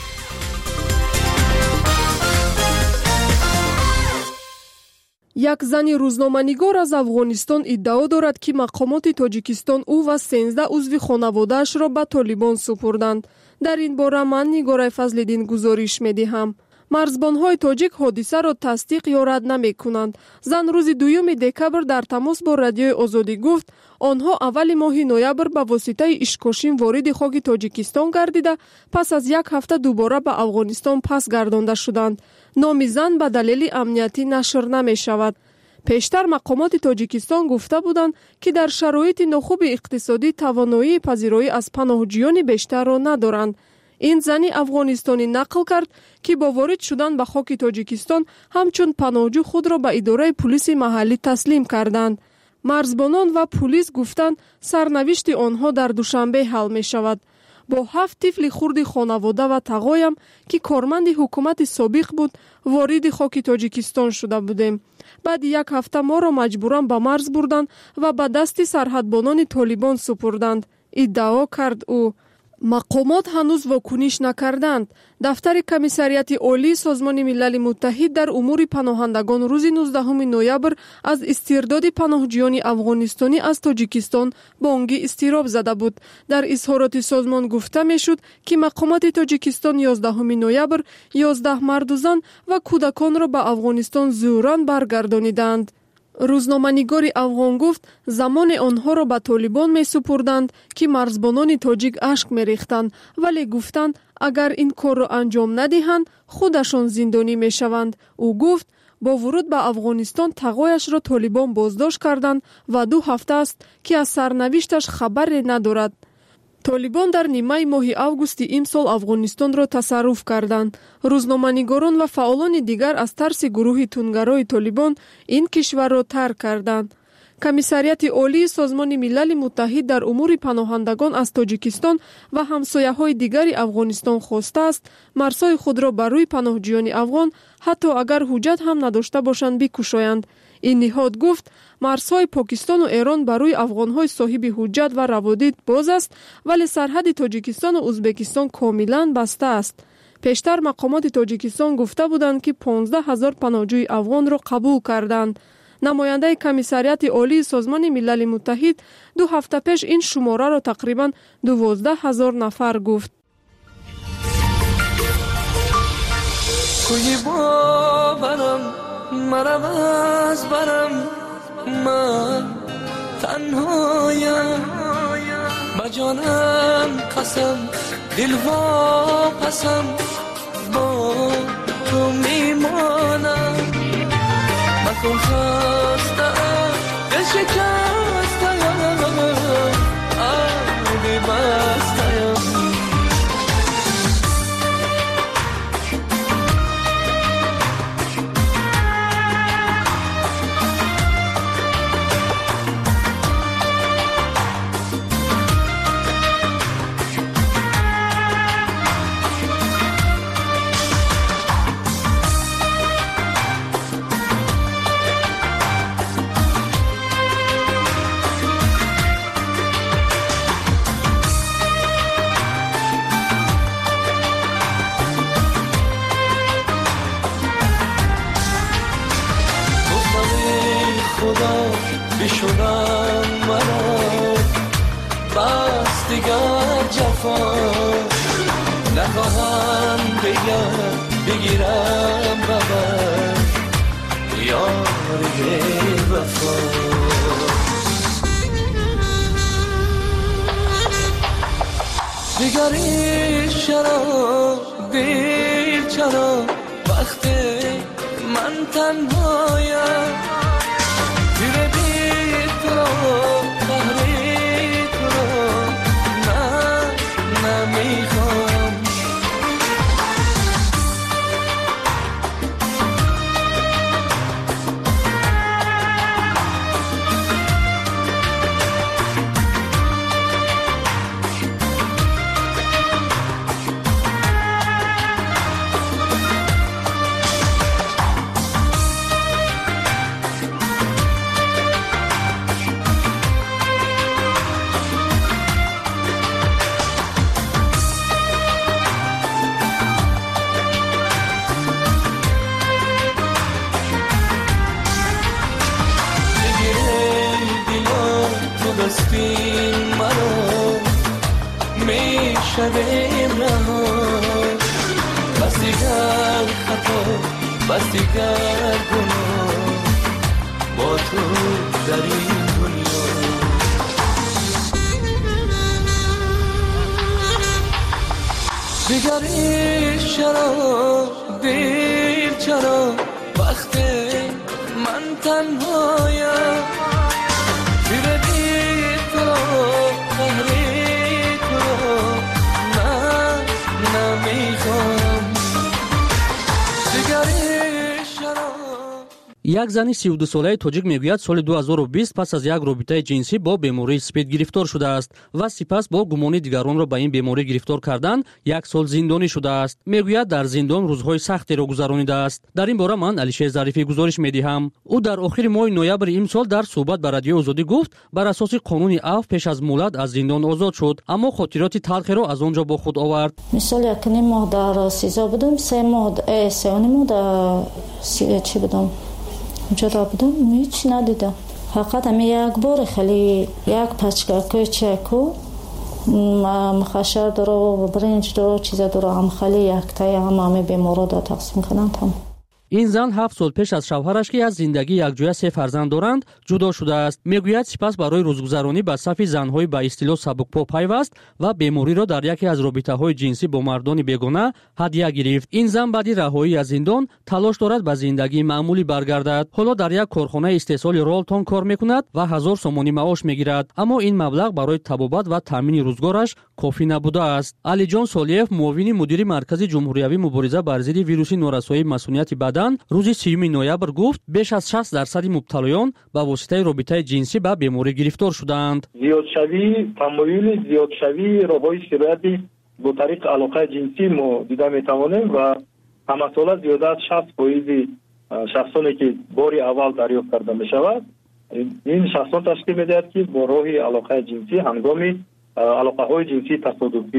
як зани рӯзноманигор аз афғонистон иддао дорад ки мақомоти тоҷикистон ӯ ва сенздаҳ узви хонаводаашро ба толибон супурданд. дар ин бора ман нигораи фазлиддин гузориш медиҳам. марзбонҳои тоҷик ҳодисаро тасдиқ ё рад намекунанд. зан рӯзи дуюми декабр дар тамос бо радиои озодӣ гуфт, онҳо аввали моҳи ноябр ба воситаи ишкошин вориди хоки тоҷикистон гардида, пас аз як ҳафта дубора ба афғонистон пас гардонда шуданд. номи зан ба далели амниятӣ нашр намешавад. пештар мақомоти тоҷикистон гуфта буданд, ки дар шароити нохуби иқтисодӣ тавоноии пазироӣ аз паноҳҷӯёни бештарро надоранд. ин зани афғонистонӣ нақл кард, ки бо ворид шудан ба хоки тоҷикистон ҳамчун паноҳҷӯ худро ба идораи пулиси маҳаллӣ таслим карданд. марзбонон ва пулис гуфтанд, сарнавишти онҳо дар душанбе ҳал мешавад. бо ҳафт тифли хурди хонавода ва тағоям, ки корманди ҳукумати собиқ буд, вориди хоки тоҷикистон шуда будем. баъди як ҳафта моро маҷбуран ба марз бурданд ва ба дасти сарҳадбонони толибон супурданд, иддао кард ӯ. мақомот ҳанӯз вокуниш накарданд. дафтари комиссарияти олии созмони милали муттаҳид дар умури паноҳандагон рӯзи нуздаҳуми ноябр аз истирдоди паноҳҷӯёни афғонистонӣ аз тоҷикистон бонги изтироб зада буд. дар изҳороти созмон гуфта мешуд, ки мақомоти тоҷикистон ёздаҳуми ноябр ёздаҳ марду зан ва кӯдаконро ба афғонистон зӯран баргардониданд. рӯзноманигори афғон гуфт, замоне онҳоро ба толибон месупурданд, ки марзбонони тоҷик ашк мерехтанд, вале гуфтанд, агар ин корро анҷом надиҳанд, худашон зиндонӣ мешаванд. ӯ гуфт, бо вуруд ба афғонистон тағояшро толибон боздошт карданд ва ду ҳафта аст, ки аз сарнавишташ хабаре надорад. толибон дар нимаи моҳи августи имсол афғонистонро тасарруф карданд. рӯзноманигорон ва фаъолони дигар аз тарси гурӯҳи тунгарои толибон ин кишварро тарк карданд. комиссарияти олии созмони милали муттаҳид дар умури паноҳандагон аз тоҷикистон ва ҳамсояҳои дигари афғонистон хостааст, марзҳои худро ба рӯи паноҳҷӯёни афғон ҳатто агар ҳуҷҷат ҳам надошта бошанд бикушоянд. ин ниҳод гуфт, марзҳои покистону эрон ба рӯи афғонҳои соҳиби ҳуҷҷат ва раводид боз аст, вале сарҳади тоҷикистону ӯзбекистон комилан баста аст. пештар мақомоти тоҷикистон гуфта буданд, ки понздаҳ ҳазор паноҳҷӯи афғонро қабул карданд. намояндаи комиссарияти олии созмони милали муттаҳид ду ҳафта пеш ин шумораро тақрибан дувоздаҳ ҳазор нафар гуфт. مرم از برم من تنهایم با جانم قسم دل واپسم با تو میمانم مکن خستم دل شکستم آبی بستم بس دیگر جفا نخواهم بگم بگیرم ببر یار وفا دیگری چرا دیر چرا وقت من تنهایم تیر بی تو رو قهری تو رو نه نمیخوام شدیم رها بس دیگر خطا بس دیگر گناه با تو در این دنیا دیگری چرا دیر چرا وقت من تنهایم تیر بی تو قهری як зани سی و دو солаи тоҷик мегӯяд соли ду ҳазору бист пас аз як робитаи ҷинсӣ бо бемории спид гирифтор шудааст ва сипас бо гумони дигаронро ба ин беморӣ гирифтор кардан як сол зиндонӣ шудааст. мегӯяд дар зиндон рӯзҳои сахтеро гузаронидааст. дар ин бора ман алишер зарифӣ гузориш медиҳам. ӯ дар охири моҳи ноябри имсол дар суҳбат ба радиои озодӣ гуфт бар асоси қонуни афв пеш аз муҳлат аз зиндон озод шуд, аммо хотироти талхеро аз он ҷо бо худ овард. мисол як ним моҳ дар сизо будам, се моҳ э сеюни моҳ дар чӣ будам ҷода будам, ҳеч надидам. фақат ами як бор хеле як пачка кӯчаку махаша доро бринҷ доро чиза доро ам хеле яктая ҳама ами беморо да тақсим кардам. там ин зан ҳафт сол пеш аз шавҳараш ки аз зиндагии якҷоя се фарзанд доранд ҷудо шудааст. мегӯяд сипас барои рӯзгузаронӣ ба сафи занҳои ба истилоҳ сабукпо пайваст ва бемориро дар яке аз робитаҳои ҷинсӣ бо мардони бегона ҳадия гирифт. ин зан баъди раҳоӣ аз зиндон талош дорад ба зиндагии маъмулӣ баргардад. ҳоло дар як корхонаи истеҳсоли ролтон кор мекунад ва ҳазор сомонӣ маош мегирад, аммо ин маблағ барои табобат ва таъмини рӯзгораш кофӣ набудааст. алиҷон солиев, муовини мудири маркази ҷумҳуриявӣ мубориза бар зидди вируси норасоии масунияти бадан, рӯзи сеюми ноябр гуфт беш аз шаст дарсади мубталоён ба воситаи робитаи ҷинсӣ ба беморӣ гирифтор шудаанд. зиёдшавии тамоюли зиёдшавии роҳҳои сирояти бо тариқи алоқаи ҷинсӣ мо дида метавонем ва ҳамасола зиёда аз шаст фоизи шахсоне ки бори аввал дарёфт карда мешавад, ин шахсон ташкил медиҳад ки бо роҳи алоқаи ҷинсӣ ҳангоми алоқаҳои ҷинсии тасодуфӣ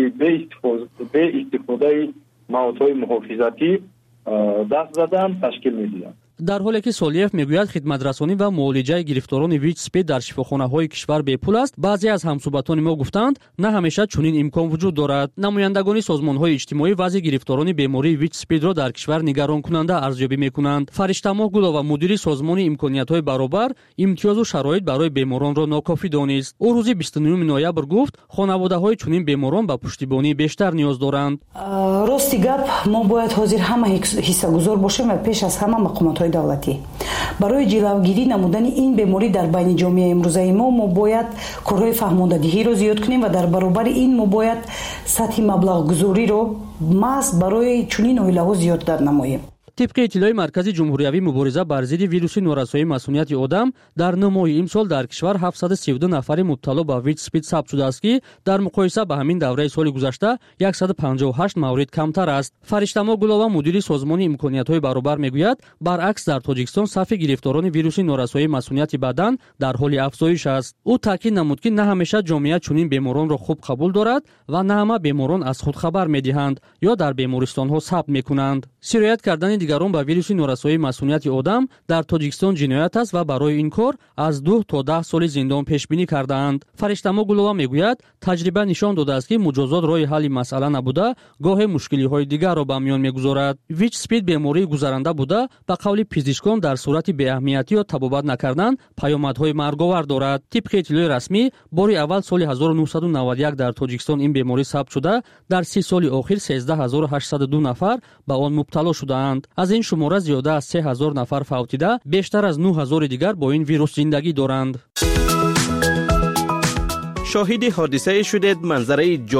бе истифодаи маҳодҳои муҳофизатӣ даст задан ташкил медиҳад. дар ҳоле ки солиев мегӯяд хидматрасонӣ ва муолиҷаи гирифторони вич спид дар шифохонаҳои кишвар бепул аст, баъзе аз ҳамсуҳбатони мо гуфтанд на ҳамеша чунин имкон вуҷуд дорад. намояндагони созмонҳои иҷтимоӣ вазъи гирифторони бемории вич спидро дар кишвар нигаронкунанда арзёбӣ мекунанд. фариштамоҳ гулова, мудири созмони имкониятҳои баробар, имтиёзу шароит барои беморонро нокофӣ донист. ӯ рӯзи бисту нӯюми ноябр гуфт хонаводаҳои чунин беморон ба пуштибонии бештар ниёз доранд. рости гап мо бояд ҳозир ҳама ҳиссагузор бошем ва пеш аз ҳама мақомотҳои давлатӣ барои ҷилавгирӣ намудани ин беморӣ дар байни ҷомеаи имрӯзаи мо мо бояд корҳои фаҳмондадиҳиро зиёд кунем ва дар баробари ин мо бояд сатҳи маблағгузориро маҳз барои чунин оилаҳо зиёдтар намоем. тибқи иттилои маркази ҷумҳуриявӣ мубориза бар зидди вируси норасоии масунияти одам, дар нӯ моҳи имсол дар кишвар ҳафтсаду сию ду нафари мубтало ба вич спид сабт шудааст ки дар муқоиса ба ҳамин давраи соли гузашта яксаду панҷоҳу ҳашт маврид камтар аст. фариштамо гулова, мудири созмони имкониятҳои баробар мегӯяд баръакс дар тоҷикистон сафи гирифторони вируси норасоии масунияти бадан дар ҳоли афзоиш аст. ӯ таъкид намуд ки на ҳамеша ҷомеа чунин беморонро хуб қабул дорад ва на ҳама беморон аз худ хабар медиҳанд ё дар бемористонҳо сабт мекунанд. сироят кардани дигарон ба вируси норасоии мас'улияти одам дар Тоҷикистон ҷиноят аст ва барои ин кор аз ду то даҳ соли зиндон пешбинӣ кардаанд. Фариштамо Гулова мегӯяд, таҷриба нишон додааст, ки муҷозот роҳи ҳалли масъала набуда, гоҳе мушкилиҳои дигарро ба миён мегузорад. ВИЧ-СПИД бемории гузаранда буда, ба қавли пизишкон дар сурати беаҳамиятӣ ё табобат накардан паёмадҳои марговар дорад. Тибқи иттилои расмӣ, бори аввал соли ҳазору нуҳсаду навад и як дар Тоҷикистон ин беморӣ сабт шуда, дар си соли охир сездаҳ ҳазору ҳаштсаду ду нафар ба он мубтало шудаанд. аз ин шумора зиёда аз се ҳазор нафар фавтида, бештар аз нӯҳ ҳазори дигар бо ин вирус зиндагӣ доранд. شاهد حادثه شدید منظره